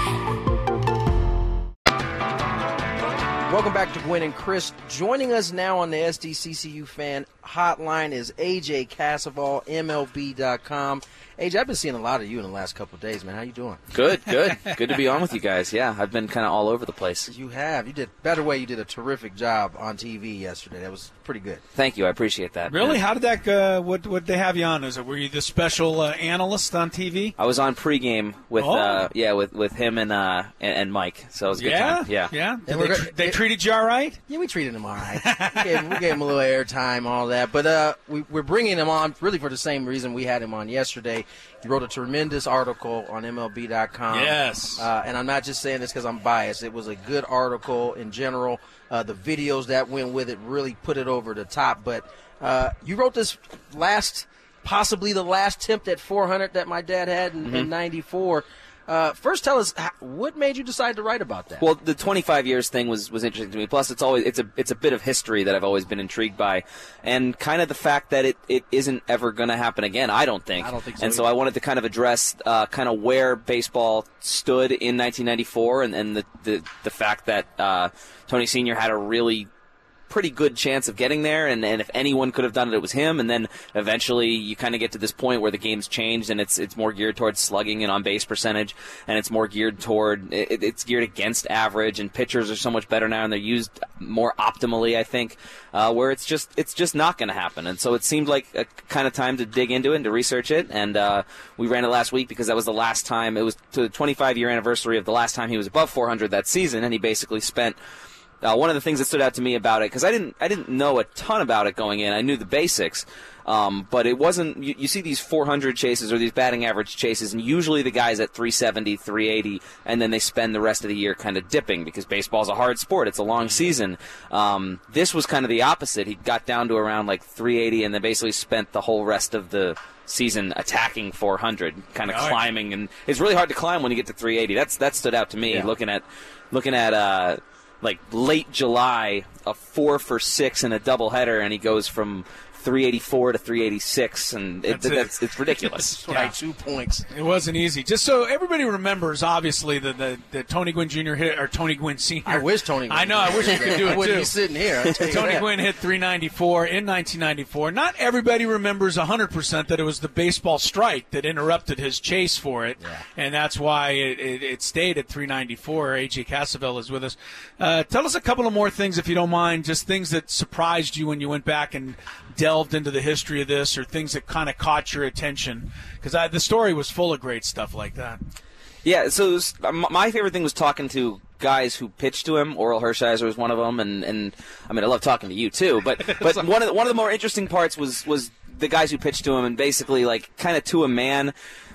Welcome back to Gwynn and Chris. Joining us now on the S D C C U fan hotline is A J Cassavell, M L B dot com. A J, I've been seeing a lot of you in the last couple of days, man. How you doing? Good, good. Good to be on with you guys. Yeah, I've been kind of all over the place. You have. You did. Better way, you did a terrific job on T V yesterday. That was pretty good. Thank you. I appreciate that. Really? Yeah. How did that go? What would they have you on? Is it, were you the special uh, analyst on T V? I was on pregame with Oh. uh, yeah with, with him and uh and, and Mike. So it was a good Yeah? time. Yeah. Yeah? Did we're they, go- tr- they treated you all right? Yeah, we treated him all right. we, gave, we gave him a little airtime, all that. But uh, we, we're bringing him on really for the same reason we had him on yesterday. He wrote a tremendous article on M L B dot com. Yes. Uh, and I'm not just saying this because I'm biased. It was a good article in general. Uh, the videos that went with it really put it over the top. But uh, you wrote this last, possibly the last attempt at four hundred that my dad had in, Mm-hmm. in ninety-four. Uh, first, tell us how, what made you decide to write about that? Well, the twenty-five years thing was, was interesting to me. Plus, it's always it's a it's a bit of history that I've always been intrigued by, and kind of the fact that it, it isn't ever going to happen again. I don't think. I don't think so And so either. I wanted to kind of address uh, kind of where baseball stood in nineteen ninety-four, and, and the, the the fact that uh, Tony Senior had a really pretty good chance of getting there, and, and if anyone could have done it, it was him. And then eventually you kind of get to this point where the game's changed, and it's it's more geared towards slugging and on-base percentage, and it's more geared toward, it, it's geared against average, and pitchers are so much better now, and they're used more optimally, I think, uh, where it's just it's just not going to happen. And so it seemed like a kind of time to dig into it and to research it, and uh, we ran it last week because that was the last time, it was to the twenty-five-year anniversary of the last time he was above four hundred that season, and he basically spent Uh, one of the things that stood out to me about it, because I didn't, I didn't know a ton about it going in. I knew the basics, um, but it wasn't. You, you see these four hundred chases or these batting average chases, and usually the guys at three seventy, three eighty, and then they spend the rest of the year kind of dipping because baseball's a hard sport. It's a long season. Um, this was kind of the opposite. He got down to around like three eighty, and then basically spent the whole rest of the season attacking four hundred, kind of Right. climbing, and it's really hard to climb when you get to three eighty. That's that stood out to me. Yeah. Looking at, looking at. Uh, like late July, a four for six in a doubleheader, and he goes from three eighty-four to three eighty-six, and it, That's it. that's it's ridiculous. That's right, two points. It wasn't easy. Just so everybody remembers, obviously, the, the, the Tony Gwynn Junior hit, or Tony Gwynn Senior I wish Tony Gwynn I know, I wish he could do I it, wouldn't too. be sitting here. I'll tell you Tony that. Gwynn hit three ninety-four in nineteen ninety-four. Not everybody remembers one hundred percent that it was the baseball strike that interrupted his chase for it, Yeah. and that's why it, it, it stayed at three ninety-four. A J Cassavell is with us. Uh, tell us a couple of more things, if you don't mind, just things that surprised you when you went back and delved into the history of this, or things that kind of caught your attention, because the story was full of great stuff like that. Yeah, so it was, my favorite thing was talking to guys who pitched to him. Oral Hershiser was one of them, and, and I mean, I love talking to you too. But but one of the, one of the more interesting parts was was the guys who pitched to him, and basically like kind of to a man.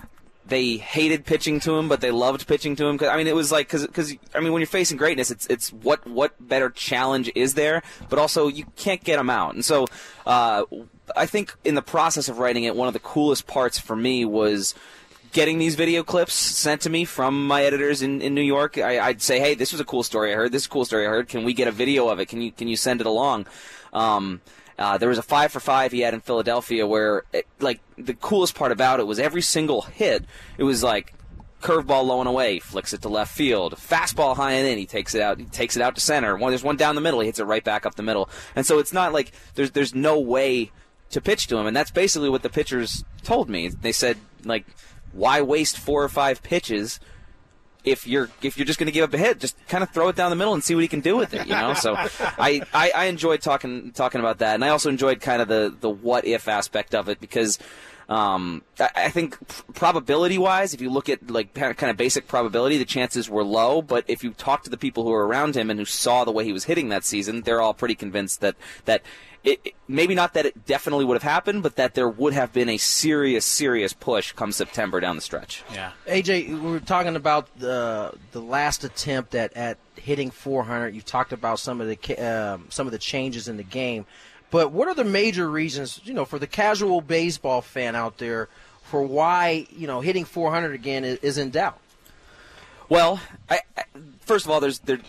They hated pitching to him, but they loved pitching to him. Cause, I mean, it was like because because I mean, when you're facing greatness, it's it's what what better challenge is there? But also, you can't get them out. And so, uh, I think in the process of writing it, one of the coolest parts for me was getting these video clips sent to me from my editors in, in New York. I, I'd say, hey, this was a cool story I heard. This is a cool story I heard. Can we get a video of it? Can you can you send it along? Um, Uh, there was a five for five he had in Philadelphia where, it, like, the coolest part about it was every single hit, it was like curveball low and away, flicks it to left field, fastball high and in, he takes it out, he takes it out to center. One, there's one down the middle, he hits it right back up the middle. And so it's not like there's there's no way to pitch to him, and that's basically what the pitchers told me. They said, like, why waste four or five pitches? If you're if you're just going to give up a hit, just kind of throw it down the middle and see what he can do with it, you know. So I, I, I enjoyed talking talking about that, and I also enjoyed kind of the, the what if aspect of it because um, I, I think probability wise, if you look at like kind of basic probability, the chances were low. But if you talk to the people who were around him and who saw the way he was hitting that season, they're all pretty convinced that that. it, it, maybe not that it definitely would have happened, but that there would have been a serious, serious push come September down the stretch. Yeah. A J, we were talking about the the last attempt at, at hitting four hundred. You've talked about some of the um, some of the changes in the game, but what are the major reasons, you know, for the casual baseball fan out there, for why, you know, hitting four hundred again is, is in doubt? Well, I, I, first of all, there's there.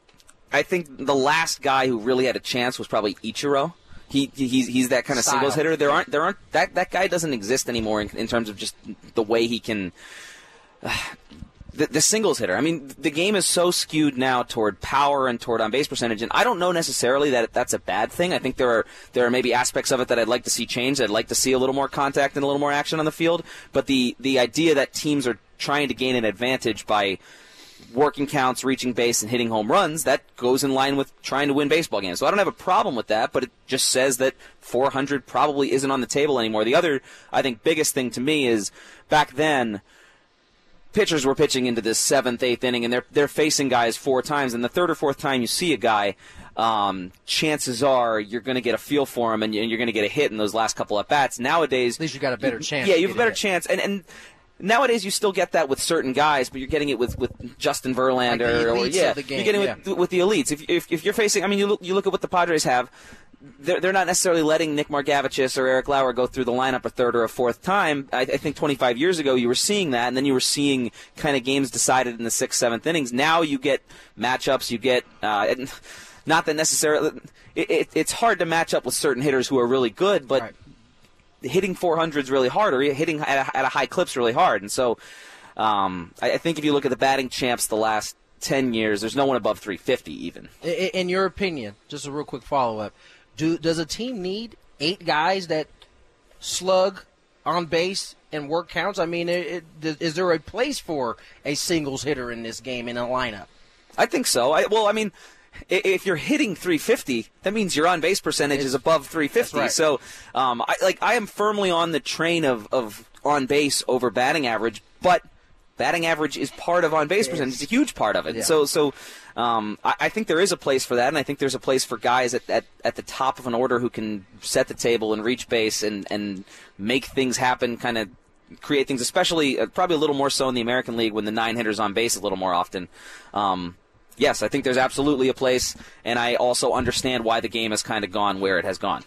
I think the last guy who really had a chance was probably Ichiro. He he's he's that kind of Style. singles hitter. There aren't there aren't that that guy doesn't exist anymore in, in terms of just the way he can. Uh, the, the singles hitter. I mean, the game is so skewed now toward power and toward on base percentage, and I don't know necessarily that that's a bad thing. I think there are there are maybe aspects of it that I'd like to see changed. I'd like to see a little more contact and a little more action on the field. But the the idea that teams are trying to gain an advantage by working counts, reaching base, and hitting home runs, that goes in line with trying to win baseball games. So I don't have a problem with that, but it just says that four hundred probably isn't on the table anymore. The other, I think, biggest thing to me is back then, pitchers were pitching into this seventh, eighth inning, and they're they're facing guys four times, and the third or fourth time you see a guy, um, chances are you're going to get a feel for him, and you're going to get a hit in those last couple at bats. Nowadays, at least you got a better you, chance. Yeah, you have a better chance, and and. Nowadays, you still get that with certain guys, but you're getting it with, with Justin Verlander, like or yeah, of the game, you're getting yeah. it with, with the elites. If, if if you're facing, I mean, you look you look at what the Padres have. They're they're not necessarily letting Nick Margevicius or Eric Lauer go through the lineup a third or a fourth time. I, I think twenty-five years ago you were seeing that, and then you were seeing kind of games decided in the sixth, seventh innings. Now you get matchups. You get uh, not that necessarily. It, it, it's hard to match up with certain hitters who are really good, but. Right. Hitting four hundred is really hard, or hitting at a, at a high clip is really hard. And so um, I, I think if you look at the batting champs the last ten years, there's no one above three fifty even. In, in your opinion, just a real quick follow-up, do does a team need eight guys that slug on base and work counts? I mean, it, it, is there a place for a singles hitter in this game in a lineup? I think so. I, well, I mean, if you're hitting three fifty, that means your on-base percentage it's, is above three fifty. Right. So, um, I, like, I am firmly on the train of, of on-base over batting average, but batting average is part of on-base percentage. It's a huge part of it. Yeah. So, so um, I, I think there is a place for that, and I think there's a place for guys at, at, at the top of an order who can set the table and reach base and, and make things happen, kind of create things, especially uh, probably a little more so in the American League when the nine hitters on base a little more often. Um, yes, I think there's absolutely a place, and I also understand why the game has kind of gone where it has gone.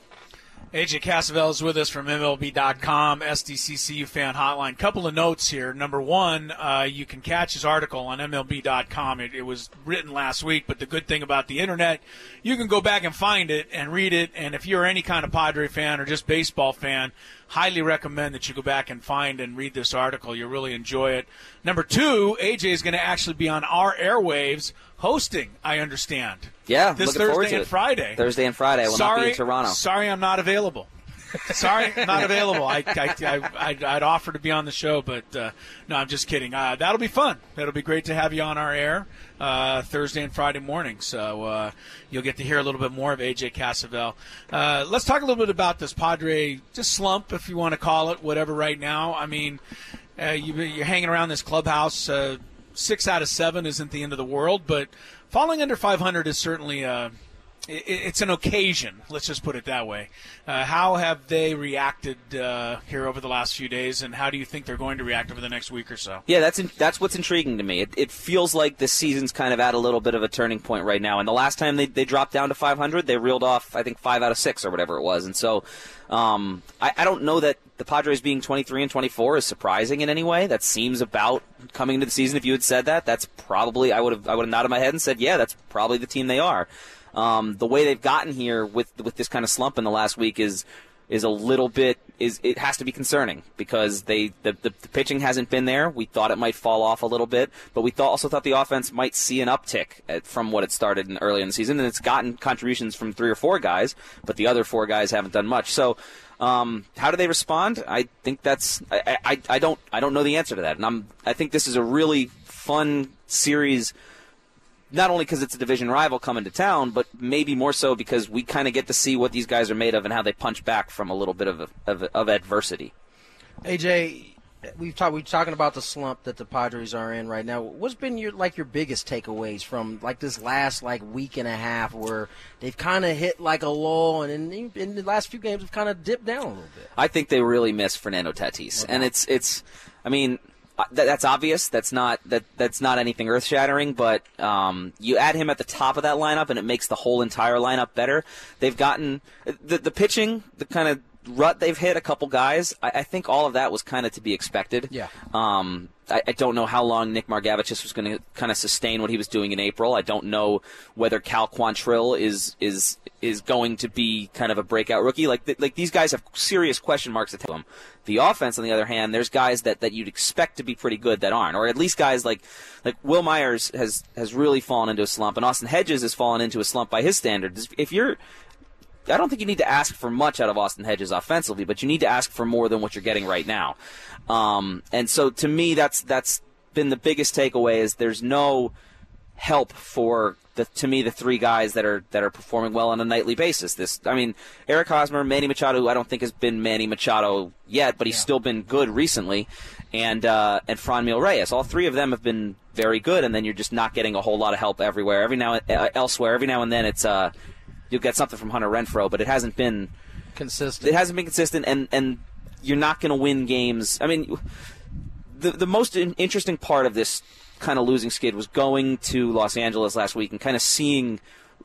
A J Cassavell is with us from M L B dot com, S D C C U Fan Hotline. Couple of notes here. Number one, uh, you can catch his article on M L B dot com. It, it was written last week, but the good thing about the Internet, you can go back and find it and read it. And if you're any kind of Padre fan or just baseball fan, highly recommend that you go back and find and read this article. You'll really enjoy it. Number two, A J is going to actually be on our airwaves hosting, I understand. Yeah, this looking forward Thursday to and it. Friday. Thursday and Friday. I will sorry, not be in Toronto. Sorry, I'm not available. Sorry, not available. I, I, I, I'd, I'd offer to be on the show, but uh, no, I'm just kidding. Uh, that'll be fun. That'll be great to have you on our air uh, Thursday and Friday morning. So uh, you'll get to hear a little bit more of A J Cassavell. Uh, let's talk a little bit about this Padre just slump, if you want to call it, whatever. Right now, I mean, uh, you, you're hanging around this clubhouse. Uh, six out of seven isn't the end of the world, but falling under five hundred is certainly uh, it, it's an occasion. Let's just put it that way. Uh, how have they reacted uh, here over the last few days, and how do you think they're going to react over the next week or so? Yeah, that's in, that's what's intriguing to me. It, it feels like the season's kind of at a little bit of a turning point right now. And the last time they, they dropped down to five hundred, they reeled off, I think, five out of six or whatever it was. And so um, I, I don't know that the Padres being twenty-three and twenty-four is surprising in any way. That seems about coming into the season. If you had said that, that's probably I would have I would have nodded my head and said, yeah, that's probably the team they are. Um, the way they've gotten here with with this kind of slump in the last week is is a little bit is it has to be concerning because they the, the, the pitching hasn't been there. We thought it might fall off a little bit, but we thought, also thought the offense might see an uptick at, from what it started in early in the season, and it's gotten contributions from three or four guys, but the other four guys haven't done much. So. Um, how do they respond? I think that's I, I, I don't I don't know the answer to that, and I'm I think this is a really fun series. Not only because it's a division rival coming to town, but maybe more so because we kind of get to see what these guys are made of and how they punch back from a little bit of of, of adversity. A J, we've talked. We're talking about the slump that the Padres are in right now. What's been your like your biggest takeaways from like this last like week and a half where they've kind of hit like a lull, and in, in the last few games have kind of dipped down a little bit? I think they really miss Fernando Tatis, okay. and it's it's. I mean. That, that's obvious. That's not that. That's not anything earth-shattering. But um, you add him at the top of that lineup, and it makes the whole entire lineup better. They've gotten the the pitching, the kind of rut they've hit. A couple guys. I, I think all of that was kind of to be expected. Yeah. Um, I, I don't know how long Nick Margevicius was going to kind of sustain what he was doing in April. I don't know whether Cal Quantrill is is is going to be kind of a breakout rookie. Like th- like these guys have serious question marks at them. The offense, on the other hand, there's guys that, that you'd expect to be pretty good that aren't, or at least guys like like Will Myers has has really fallen into a slump, and Austin Hedges has fallen into a slump by his standards. If you're I don't think you need to ask for much out of Austin Hedges offensively, but you need to ask for more than what you're getting right now. Um, and so to me, that's that's been the biggest takeaway is there's no help for the to me the three guys that are that are performing well on a nightly basis. This I mean Eric Hosmer, Manny Machado, who I don't think has been Manny Machado yet, but he's yeah. still been good recently, and uh, and Franmil Reyes. All three of them have been very good, and then you're just not getting a whole lot of help everywhere. Every now uh, elsewhere, every now and then it's uh you'll get something from Hunter Renfroe, but it hasn't been consistent. It hasn't been consistent, and, and you're not going to win games. I mean, the the most in- interesting part of this kind of losing skid was going to Los Angeles last week and kind of seeing.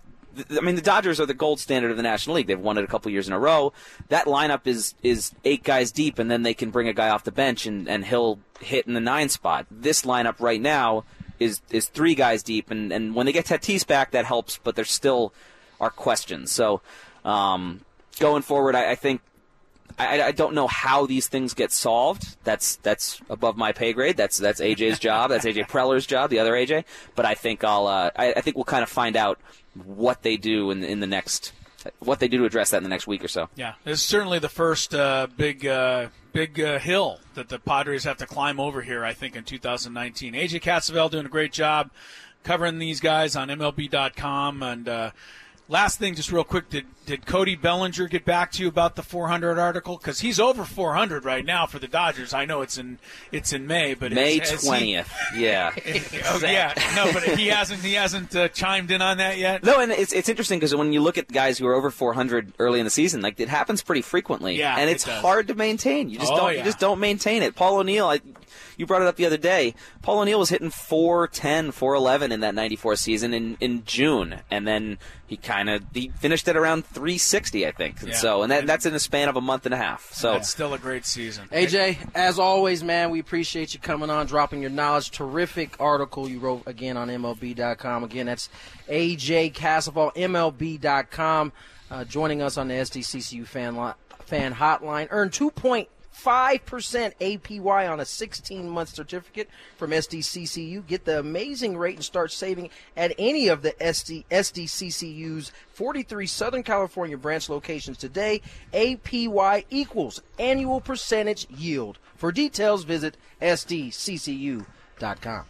I mean, the Dodgers are the gold standard of the National League. They've won it a couple years in a row. That lineup is is eight guys deep, and then they can bring a guy off the bench, and, and he'll hit in the nine spot. This lineup right now is is three guys deep, and, and when they get Tatis back, that helps, but there's still are questions. So um, going forward, I, I think I, I don't know how these things get solved. That's that's above my pay grade. That's that's A J's job. That's A J Preller's job. The other A J. But I think I'll uh, I, I think we'll kind of find out what they do in in the next what they do to address that in the next week or so. Yeah, this is certainly the first uh, big uh, big uh, hill that the Padres have to climb over here. I think in two thousand nineteen, A J Cassavell doing a great job covering these guys on M L B dot com and. Uh, Last thing, just real quick, did, did Cody Bellinger get back to you about the four hundred article? Because he's over four hundred right now for the Dodgers. I know it's in it's in May, but May twentieth. Yeah. oh yeah, no, but he hasn't he hasn't uh, chimed in on that yet. No, and it's it's interesting because when you look at guys who are over four hundred early in the season, like it happens pretty frequently. Yeah, and it's it does. hard to maintain. You just oh, don't yeah. you just don't maintain it. Paul O'Neill, I, you brought it up the other day. Paul O'Neill was hitting four ten, four eleven in that ninety-four season in, in June, and then he kind of he finished at around three sixty, I think. Yeah. So, and that, that's in a span of a month and a half. So it's still a great season. A J, as always, man, we appreciate you coming on, dropping your knowledge. Terrific article you wrote again on M L B dot com. Again, that's A J Cassavell, M L B dot com, uh, joining us on the S D C C U fan lo- fan hotline. Earn two point five percent A P Y on a sixteen-month certificate from S D C C U. Get the amazing rate and start saving at any of the S D, S D C C U's forty-three Southern California branch locations today. A P Y equals annual percentage yield. For details, visit S D C C U dot com.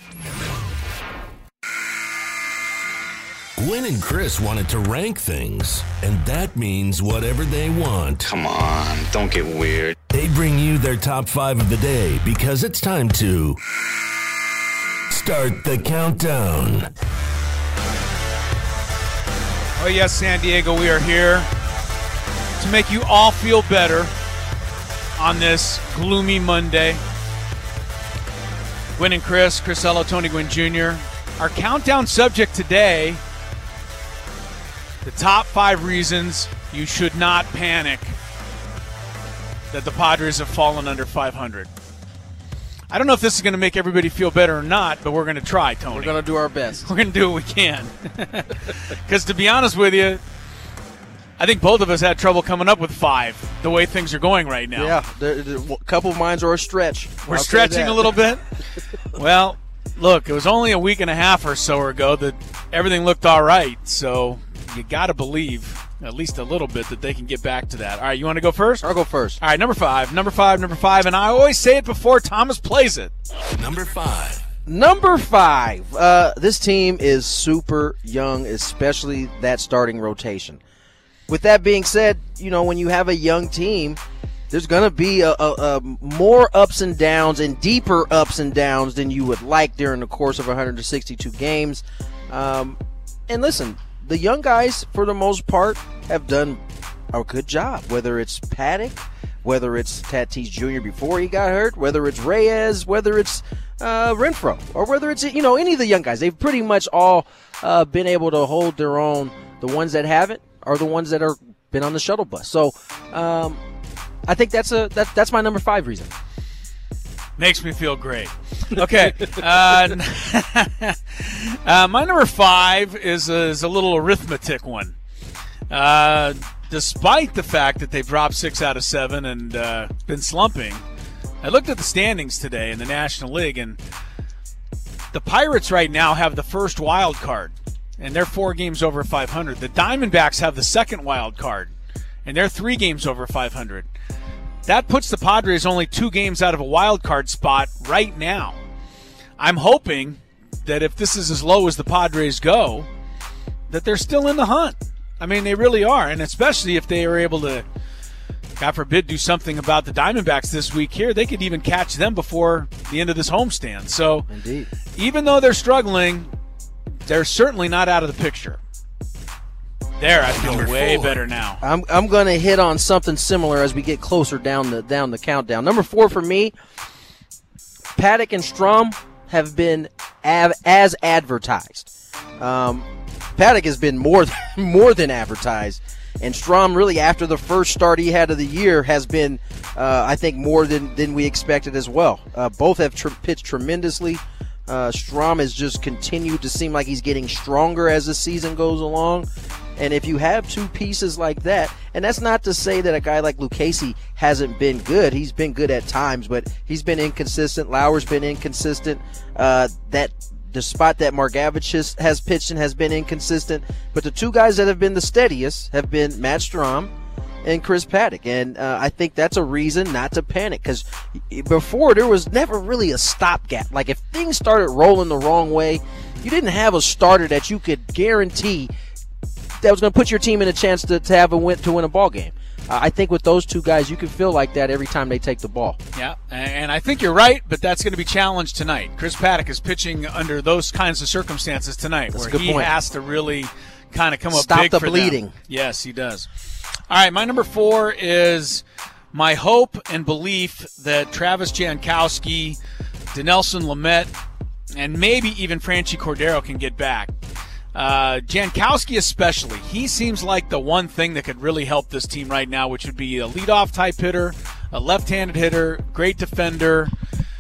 Gwen and Chris wanted to rank things, and that means whatever they want. Come on, don't get weird. They bring you their top five of the day because it's time to start the countdown. Oh yes, San Diego, we are here to make you all feel better on this gloomy Monday. Gwen and Chris, Chris Ello, Tony Gwynn Junior Our countdown subject today, the top five reasons you should not panic that the Padres have fallen under five hundred. I don't know if this is going to make everybody feel better or not, but we're going to try, Tony. We're going to do our best. We're going to do what we can. Because to be honest with you, I think both of us had trouble coming up with five, the way things are going right now. Yeah, the, the, a couple of mines are a stretch. We're I'll stretching a little bit. Well, look, it was only a week and a half or so ago that everything looked all right, so you got to believe at least a little bit that they can get back to that. All right, you want to go first? I'll go first. All right, number five, number five, number five, and I always say it before Thomas plays it. Number five. Number five. Uh, this team is super young, especially that starting rotation. With that being said, you know, when you have a young team, there's going to be a, a, a more ups and downs and deeper ups and downs than you would like during the course of one hundred sixty-two games. Um, and listen, the young guys, for the most part, have done a good job, whether it's Paddock, whether it's Tatis Junior before he got hurt, whether it's Reyes, whether it's uh, Renfroe, or whether it's, you know, any of the young guys. They've pretty much all uh, been able to hold their own. The ones that haven't are the ones that are been on the shuttle bus. So um, I think that's a that, that's my number five reason. Makes me feel great. Okay. uh, uh, my number five is a, is a little arithmetic one. Uh, despite the fact that they've dropped six out of seven and uh, been slumping, I looked at the standings today in the National League, and the Pirates right now have the first wild card, and they're four games over five hundred. The Diamondbacks have the second wild card, and they're three games over five hundred. That puts the Padres only two games out of a wild card spot right now. I'm hoping that if this is as low as the Padres go, that they're still in the hunt. I mean, they really are, and especially if they are able to, God forbid, do something about the Diamondbacks this week here, they could even catch them before the end of this homestand. So, Indeed. Even though they're struggling, they're certainly not out of the picture. There, I feel Number way four. better now. I'm I'm going to hit on something similar as we get closer down the down the countdown. Number four for me, Paddock and Strom have been av- as advertised. Um, Paddock has been more than, more than advertised, and Strom really after the first start he had of the year has been, uh, I think, more than, than we expected as well. Uh, both have tr- pitched tremendously. Uh, Strom has just continued to seem like he's getting stronger as the season goes along. And if you have two pieces like that, and that's not to say that a guy like Lucchesi hasn't been good. He's been good at times, but he's been inconsistent. Lauer's been inconsistent. Uh, that the spot that Margavich has, has pitched and has been inconsistent. But the two guys that have been the steadiest have been Matt Strom and Chris Paddock. And uh, I think that's a reason not to panic, because before there was never really a stopgap. Like if things started rolling the wrong way, you didn't have a starter that you could guarantee that was going to put your team in a chance to, to have a win to win a ball game. Uh, I think with those two guys, you can feel like that every time they take the ball. Yeah, and I think you're right, but that's going to be challenged tonight. Chris Paddock is pitching under those kinds of circumstances tonight, that's where he point. has to really kind of come up Stop big the for bleeding. them. Yes, he does. All right, my number four is my hope and belief that Travis Jankowski, Dinelson Lamet, and maybe even Franchy Cordero can get back. Uh, Jankowski especially, he seems like the one thing that could really help this team right now, which would be a leadoff type hitter, a left-handed hitter, great defender,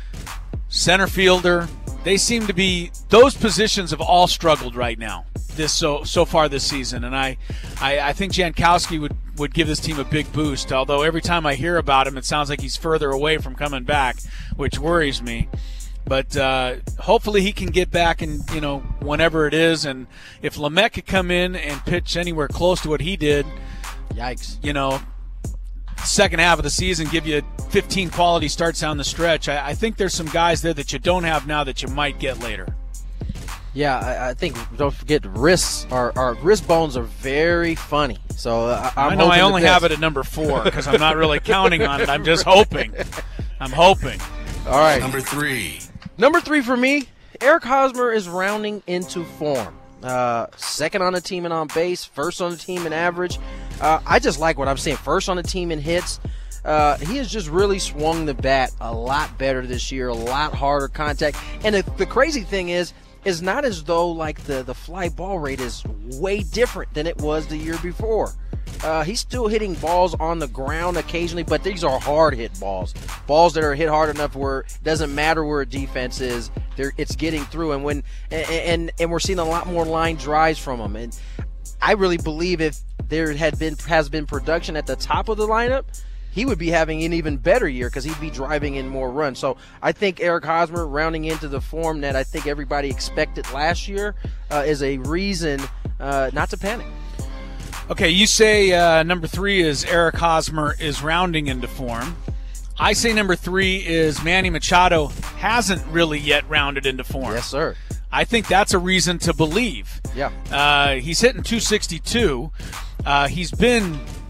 center fielder. They seem to be, those positions have all struggled right now this so so far this season, and I, I, I think Jankowski would, would give this team a big boost, although every time I hear about him, it sounds like he's further away from coming back, which worries me. But uh, hopefully he can get back, and you know, whenever it is. And if Lamet could come in and pitch anywhere close to what he did, yikes! You know, second half of the season, give you fifteen quality starts down the stretch. I, I think there's some guys there that you don't have now that you might get later. Yeah, I, I think don't forget wrists. Our, our wrist bones are very funny. So uh, I'm I know I only have have it at number four because I'm not really counting on it. I'm just hoping. I'm hoping. All right. Number three. Number three for me, Eric Hosmer is rounding into form. Uh, second on the team in on base, first on the team in average. Uh, I just like what I'm seeing. First on the team in hits. Uh, he has just really swung the bat a lot better this year, a lot harder contact. And the, the crazy thing is, it's not as though like the, the fly ball rate is way different than it was the year before. Uh, he's still hitting balls on the ground occasionally, but these are hard hit balls. Balls that are hit hard enough where it doesn't matter where a defense is, it's getting through. And when and, and and we're seeing a lot more line drives from him. And I really believe if there had been has been production at the top of the lineup, he would be having an even better year because he'd be driving in more runs. So I think Eric Hosmer rounding into the form that I think everybody expected last year uh, is a reason uh, not to panic. Okay, you say uh, number three is Eric Hosmer is rounding into form. I say number three is Manny Machado hasn't really yet rounded into form. Yes, sir. I think that's a reason to believe. Yeah. Uh, he's hitting two sixty-two. Uh, he's been,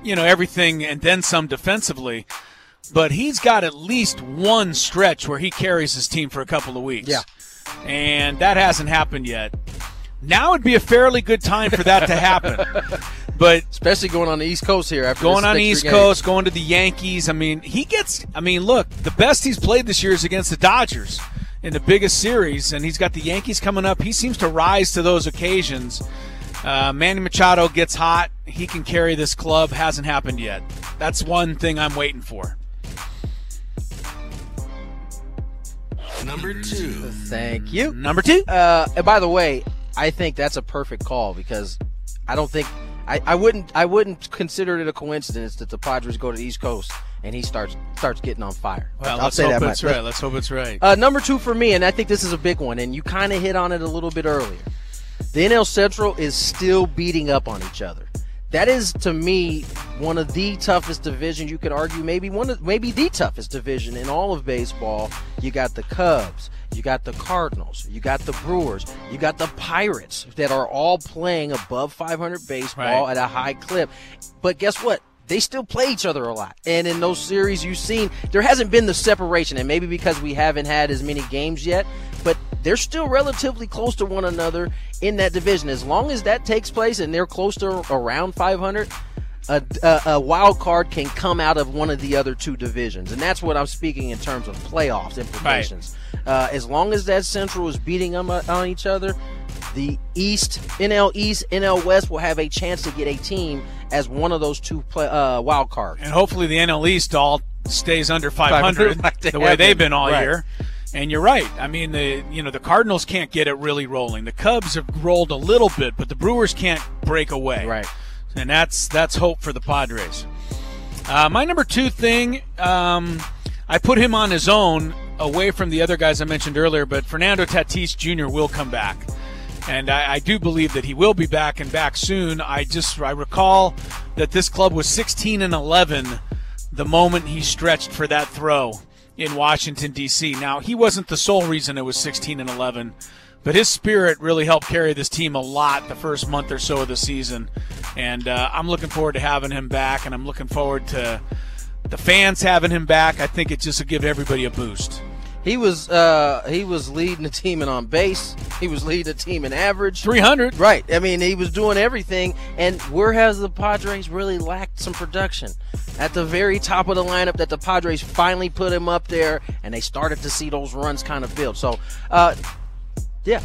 you know, everything and then some defensively. But he's got at least one stretch where he carries his team for a couple of weeks. Yeah. And that hasn't happened yet. Now would be a fairly good time for that to happen. But especially going on the East Coast here. After going on the East Coast, games. going to the Yankees. I mean, he gets – I mean, look, the best he's played this year is against the Dodgers in the biggest series, and he's got the Yankees coming up. He seems to rise to those occasions. Uh, Manny Machado gets hot. He can carry this club. Hasn't happened yet. That's one thing I'm waiting for. Number two. Thank you. Number two. Uh, and by the way, I think that's a perfect call because I don't think I, I wouldn't I wouldn't consider it a coincidence that the Padres go to the East Coast and he starts starts getting on fire. Well, I'll let's say hope that it's much. right. Let's hope it's right. Uh, number two for me, and I think this is a big one, and you kind of hit on it a little bit earlier. The N L Central is still beating up on each other. That is, to me, one of the toughest divisions. You could argue maybe one of maybe the toughest division in all of baseball. You got the Cubs, you got the Cardinals, you got the Brewers, you got the Pirates that are all playing above five hundred baseball Right. at a high clip. But guess what? They still play each other a lot. And in those series you've seen, there hasn't been the separation, and maybe because we haven't had as many games yet, but they're still relatively close to one another in that division. As long as that takes place and they're close to around five hundred, a, a, a wild card can come out of one of the other two divisions. And that's what I'm speaking in terms of playoffs implications. Right. Uh, as long as that Central is beating them on each other, the East, N L East, N L West will have a chance to get a team as one of those two play, uh, wild cards. And hopefully the N L East all stays under five hundred like the way they've been all right. year. And you're right. I mean, the you know the Cardinals can't get it really rolling. The Cubs have rolled a little bit, but the Brewers can't break away. Right. And that's that's hope for the Padres. Uh, my number two thing, um, I put him on his own away from the other guys I mentioned earlier, but Fernando Tatis Junior will come back. And I, I do believe that he will be back and back soon. I just I recall that this club was sixteen and eleven the moment he stretched for that throw in Washington, D C Now, he wasn't the sole reason it was sixteen and eleven, but his spirit really helped carry this team a lot the first month or so of the season. And uh, I'm looking forward to having him back, and I'm looking forward to the fans having him back. I think it just will give everybody a boost. He was uh, he was leading the team in on base. He was leading the team in average. three hundred. Right. I mean, he was doing everything. And where has the Padres really lacked some production? At the very top of the lineup that the Padres finally put him up there, and they started to see those runs kind of build. So, uh, yeah.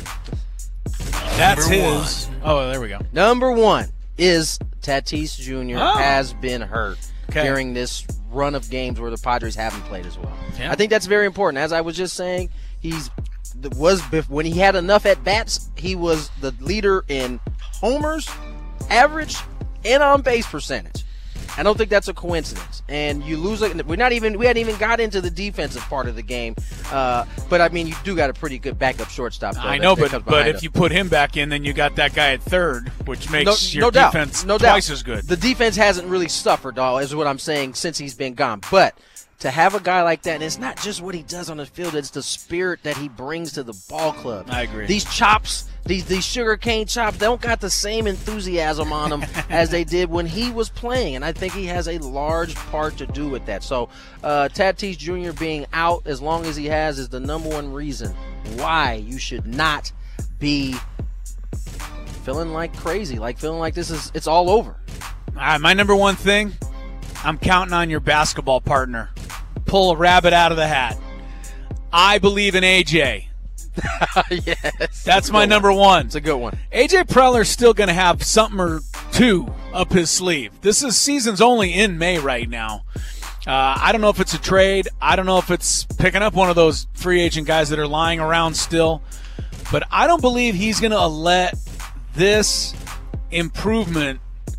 That's Number his. one. Oh, there we go. Number one is Tatis Junior Oh. has been hurt Okay. during this run of games where the Padres haven't played as well. Yeah. I think that's very important. As I was just saying, he's was when he had enough at bats, he was the leader in homers, average, and on base percentage. I don't think that's a coincidence. And you lose it. We're not even. We hadn't even got into the defensive part of the game. Uh, but I mean, you do got a pretty good backup shortstop. Though, I that- know, that but comes but behind if him. you put him back in, then you got that guy at third, which makes no, your no doubt. defense no twice doubt. as good. The defense hasn't really suffered, though, is what I'm saying, since he's been gone. But to have a guy like that, and it's not just what he does on the field, it's the spirit that he brings to the ball club. I agree. These chops, these these sugar cane chops, they don't got the same enthusiasm on them as they did when he was playing, and I think he has a large part to do with that. So uh, Tatis Junior being out as long as he has is the number one reason why you should not be feeling like crazy, like feeling like this is it's all over. All right, my number one thing, I'm counting on your basketball partner. Pull a rabbit out of the hat. I believe in A J. Yes. That's my number one. It's a good one. A J Preller's still going to have something or two up his sleeve. This is season's only in May right now. Uh, I don't know if it's a trade. I don't know if it's picking up one of those free agent guys that are lying around still. But I don't believe he's going to let this improvement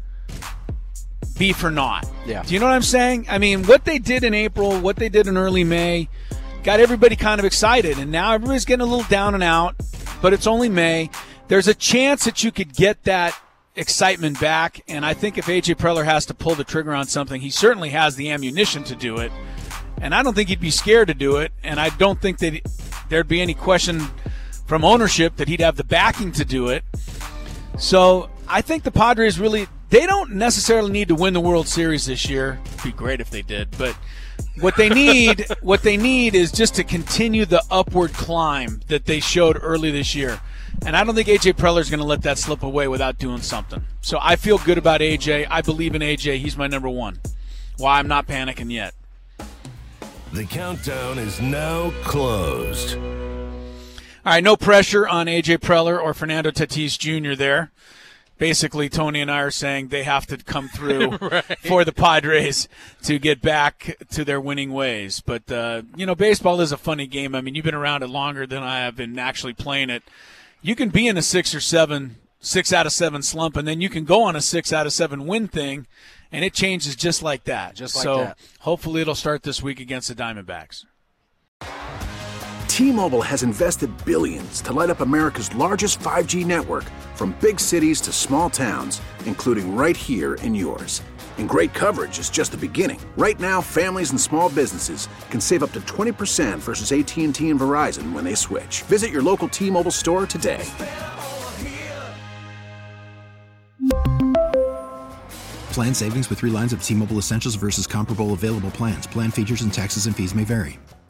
be for naught. Yeah. Do you know what I'm saying? I mean, what they did in April, what they did in early May, got everybody kind of excited. And now everybody's getting a little down and out, but it's only May. There's a chance that you could get that excitement back. And I think if A J Preller has to pull the trigger on something, he certainly has the ammunition to do it. And I don't think he'd be scared to do it. And I don't think that there'd be any question from ownership that he'd have the backing to do it. So I think the Padres really, they don't necessarily need to win the World Series this year. It'd be great if they did, but what they need, what they need is just to continue the upward climb that they showed early this year. And I don't think A J Preller's going to let that slip away without doing something. So I feel good about A J. I believe in A J. He's my number one. Why I'm not panicking yet. The countdown is now closed. All right, no pressure on A J Preller or Fernando Tatis Junior there. Basically, Tony and I are saying they have to come through right. for the Padres to get back to their winning ways. But, uh, you know, baseball is a funny game. I mean, you've been around it longer than I have been actually playing it. You can be in a six or seven, six out of seven slump, and then you can go on a six out of seven win thing, and it changes just like that. Just like so that. Hopefully it'll start this week against the Diamondbacks. T-Mobile has invested billions to light up America's largest five G network, from big cities to small towns, including right here in yours. And great coverage is just the beginning. Right now, families and small businesses can save up to twenty percent versus A T and T and Verizon when they switch. Visit your local T-Mobile store today. Plan savings with three lines of T-Mobile Essentials versus comparable available plans. Plan features and taxes and fees may vary.